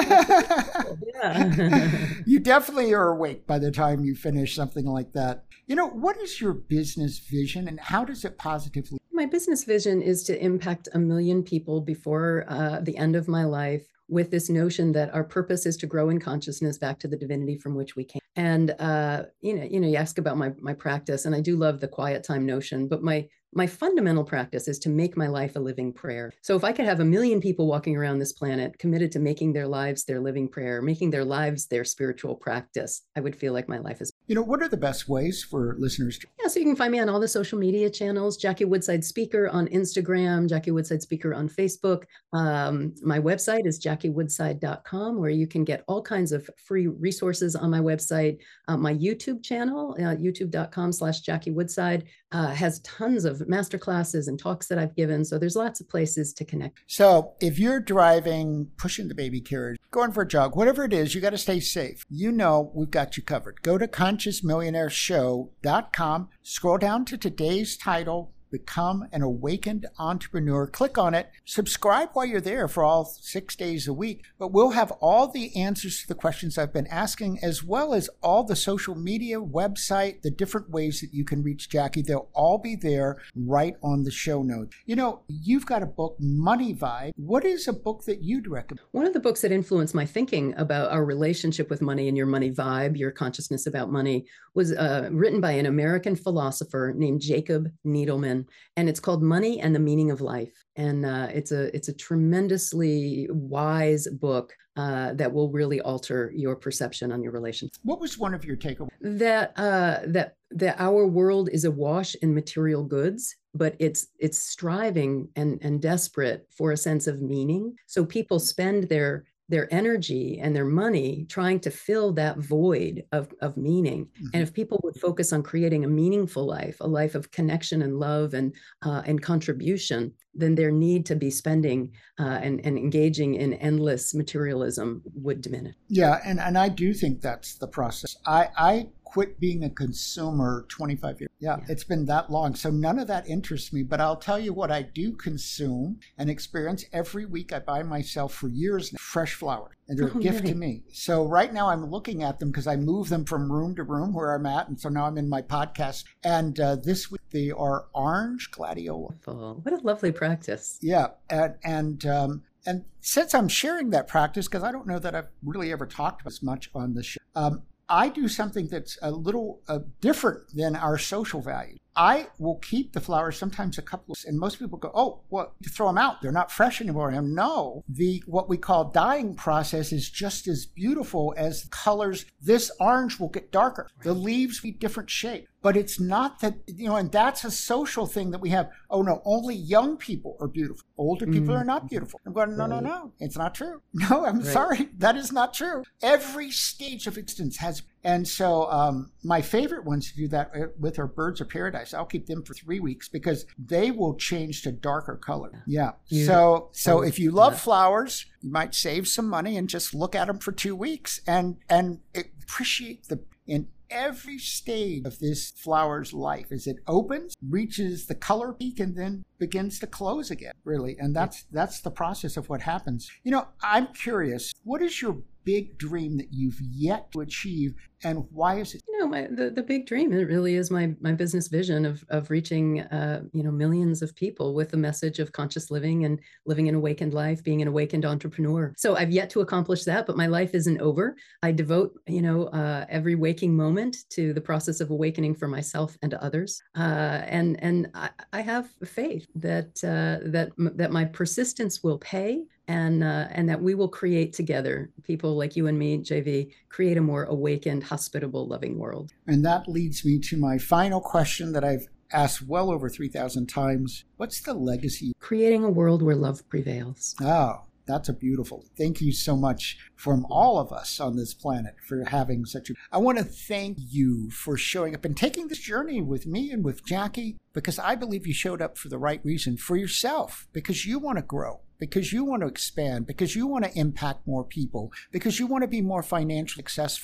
Yeah. You definitely are awake by the time you finish something like that. You know, what is your business vision, and how does it positively? My business vision is to impact a million people before uh, the end of my life, with this notion that our purpose is to grow in consciousness back to the divinity from which we came. And, uh, you know, you know, you ask about my, my practice, and I do love the quiet time notion, but my, my fundamental practice is to make my life a living prayer. So if I could have a million people walking around this planet committed to making their lives their living prayer, making their lives their spiritual practice, I would feel like my life is. You know, what are the best ways for listeners to? Yeah, so you can find me on all the social media channels, Jackie Woodside Speaker on Instagram, Jackie Woodside Speaker on Facebook. Um, my website is jackie woodside dot com, where you can get all kinds of free resources on my website. Uh, my YouTube channel, uh, youtube dot com slash Jackie Woodside, uh, has tons of masterclasses and talks that I've given. So there's lots of places to connect. So if you're driving, pushing the baby carriage, going for a jog, whatever it is, you got to stay safe. You know, we've got you covered. Go to conscious millionaire show dot com, scroll down to today's title, Become an Awakened Entrepreneur. Click on it. Subscribe while you're there for all six days a week. But we'll have all the answers to the questions I've been asking, as well as all the social media, website, the different ways that you can reach Jackie. They'll all be there right on the show notes. You know, you've got a book, Money Vibe. What is a book that you'd recommend? One of the books that influenced my thinking about our relationship with money and your money vibe, your consciousness about money, was uh, written by an American philosopher named Jacob Needleman. And it's called Money and the Meaning of Life. And uh, it's a it's a tremendously wise book uh, that will really alter your perception on your relationship. What was one of your takeaways? That uh, that that our world is awash in material goods, but it's it's striving and and desperate for a sense of meaning. So people spend their their energy and their money trying to fill that void of, of meaning. Mm-hmm. And if people would focus on creating a meaningful life, a life of connection and love and uh, and contribution, then their need to be spending uh, and, and engaging in endless materialism would diminish. Yeah, and, and I do think that's the process. I, I quit being a consumer twenty-five years. Yeah, yeah, it's been that long. So none of that interests me. But I'll tell you what I do consume and experience every week. I buy myself for years now, fresh flowers. And they're oh, a gift really? to me. So right now I'm looking at them because I move them from room to room where I'm at. And so now I'm in my podcast. And uh, this week they are orange gladiola. Oh, what a lovely practice. Yeah. And, and, um, and since I'm sharing that practice, because I don't know that I've really ever talked as much on this show, um, I do something that's a little uh, different than our social values. I will keep the flowers sometimes a couple of, and most people go, oh, well, you throw them out. They're not fresh anymore. And no, the what we call dyeing process is just as beautiful as the colors. This orange will get darker. The leaves will be different shape. But it's not that, you know, and that's a social thing that we have. Oh, no, only young people are beautiful. Older people mm. are not beautiful. I'm going, no, right. no, no, it's not true. No, I'm right. sorry. That is not true. Every stage of existence has. And so um, my favorite ones to do that with are birds of paradise. I'll keep them for three weeks because they will change to darker color. Yeah. yeah. So so if you love flowers, you might save some money and just look at them for two weeks and, and appreciate the in every stage of this flower's life as it opens, reaches the color peak, and then begins to close again, really. And that's that's the process of what happens. You know, I'm curious, what is your big dream that you've yet to achieve, and why is it? You know, my, the, the big dream, it really is my my business vision of of reaching, uh, you know, millions of people with the message of conscious living and living an awakened life, being an awakened entrepreneur. So I've yet to accomplish that, but my life isn't over. I devote, you know, uh, every waking moment to the process of awakening for myself and others. Uh, and and I, I have faith that uh, that that my persistence will pay. And uh, and that we will create together, people like you and me, J V, create a more awakened, hospitable, loving world. And that leads me to my final question that I've asked well over three thousand times. What's the legacy? Creating a world where love prevails. Oh, that's a beautiful. Thank you so much from all of us on this planet for having such a... I want to thank you for showing up and taking this journey with me and with Jackie, because I believe you showed up for the right reason, for yourself, because you want to grow, because you want to expand, because you want to impact more people, because you want to be more financially successful,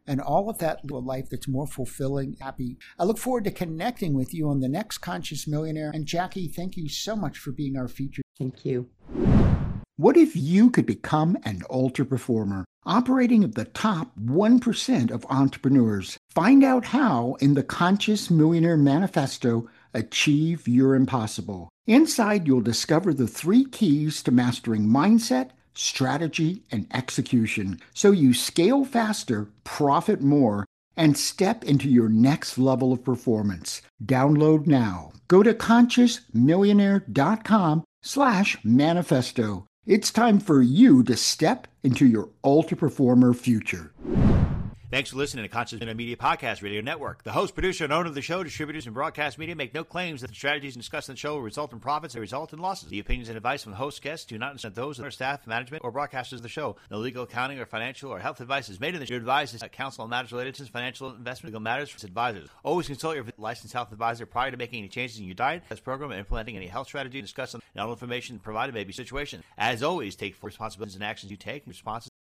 and all of that to a life that's more fulfilling, happy. I look forward to connecting with you on the next Conscious Millionaire. And Jackie, thank you so much for being our featured. Thank you. What if you could become an ultra performer, operating at the top one percent of entrepreneurs? Find out how in the Conscious Millionaire Manifesto, Achieve Your Impossible. Inside, you'll discover the three keys to mastering mindset, strategy, and execution, so you scale faster, profit more, and step into your next level of performance. Download now. Go to consciousmillionaire.com slash manifesto. It's time for you to step into your ultra performer future. Thanks for listening to Conscious Media Podcast Radio Network. The host, producer, and owner of the show, distributors, and broadcast media make no claims that the strategies discussed in the show will result in profits or result in losses. The opinions and advice from the host guests do not represent those of our staff, management, or broadcasters of the show. No legal, accounting, or financial or health advice is made in the show. Advice is counsel on matters related to financial investment, legal matters for advisors. Always consult your licensed health advisor prior to making any changes in your diet, test program, and implementing any health strategy discussed. And all information provided may be situation. As always, take full responsibilities and actions you take and responses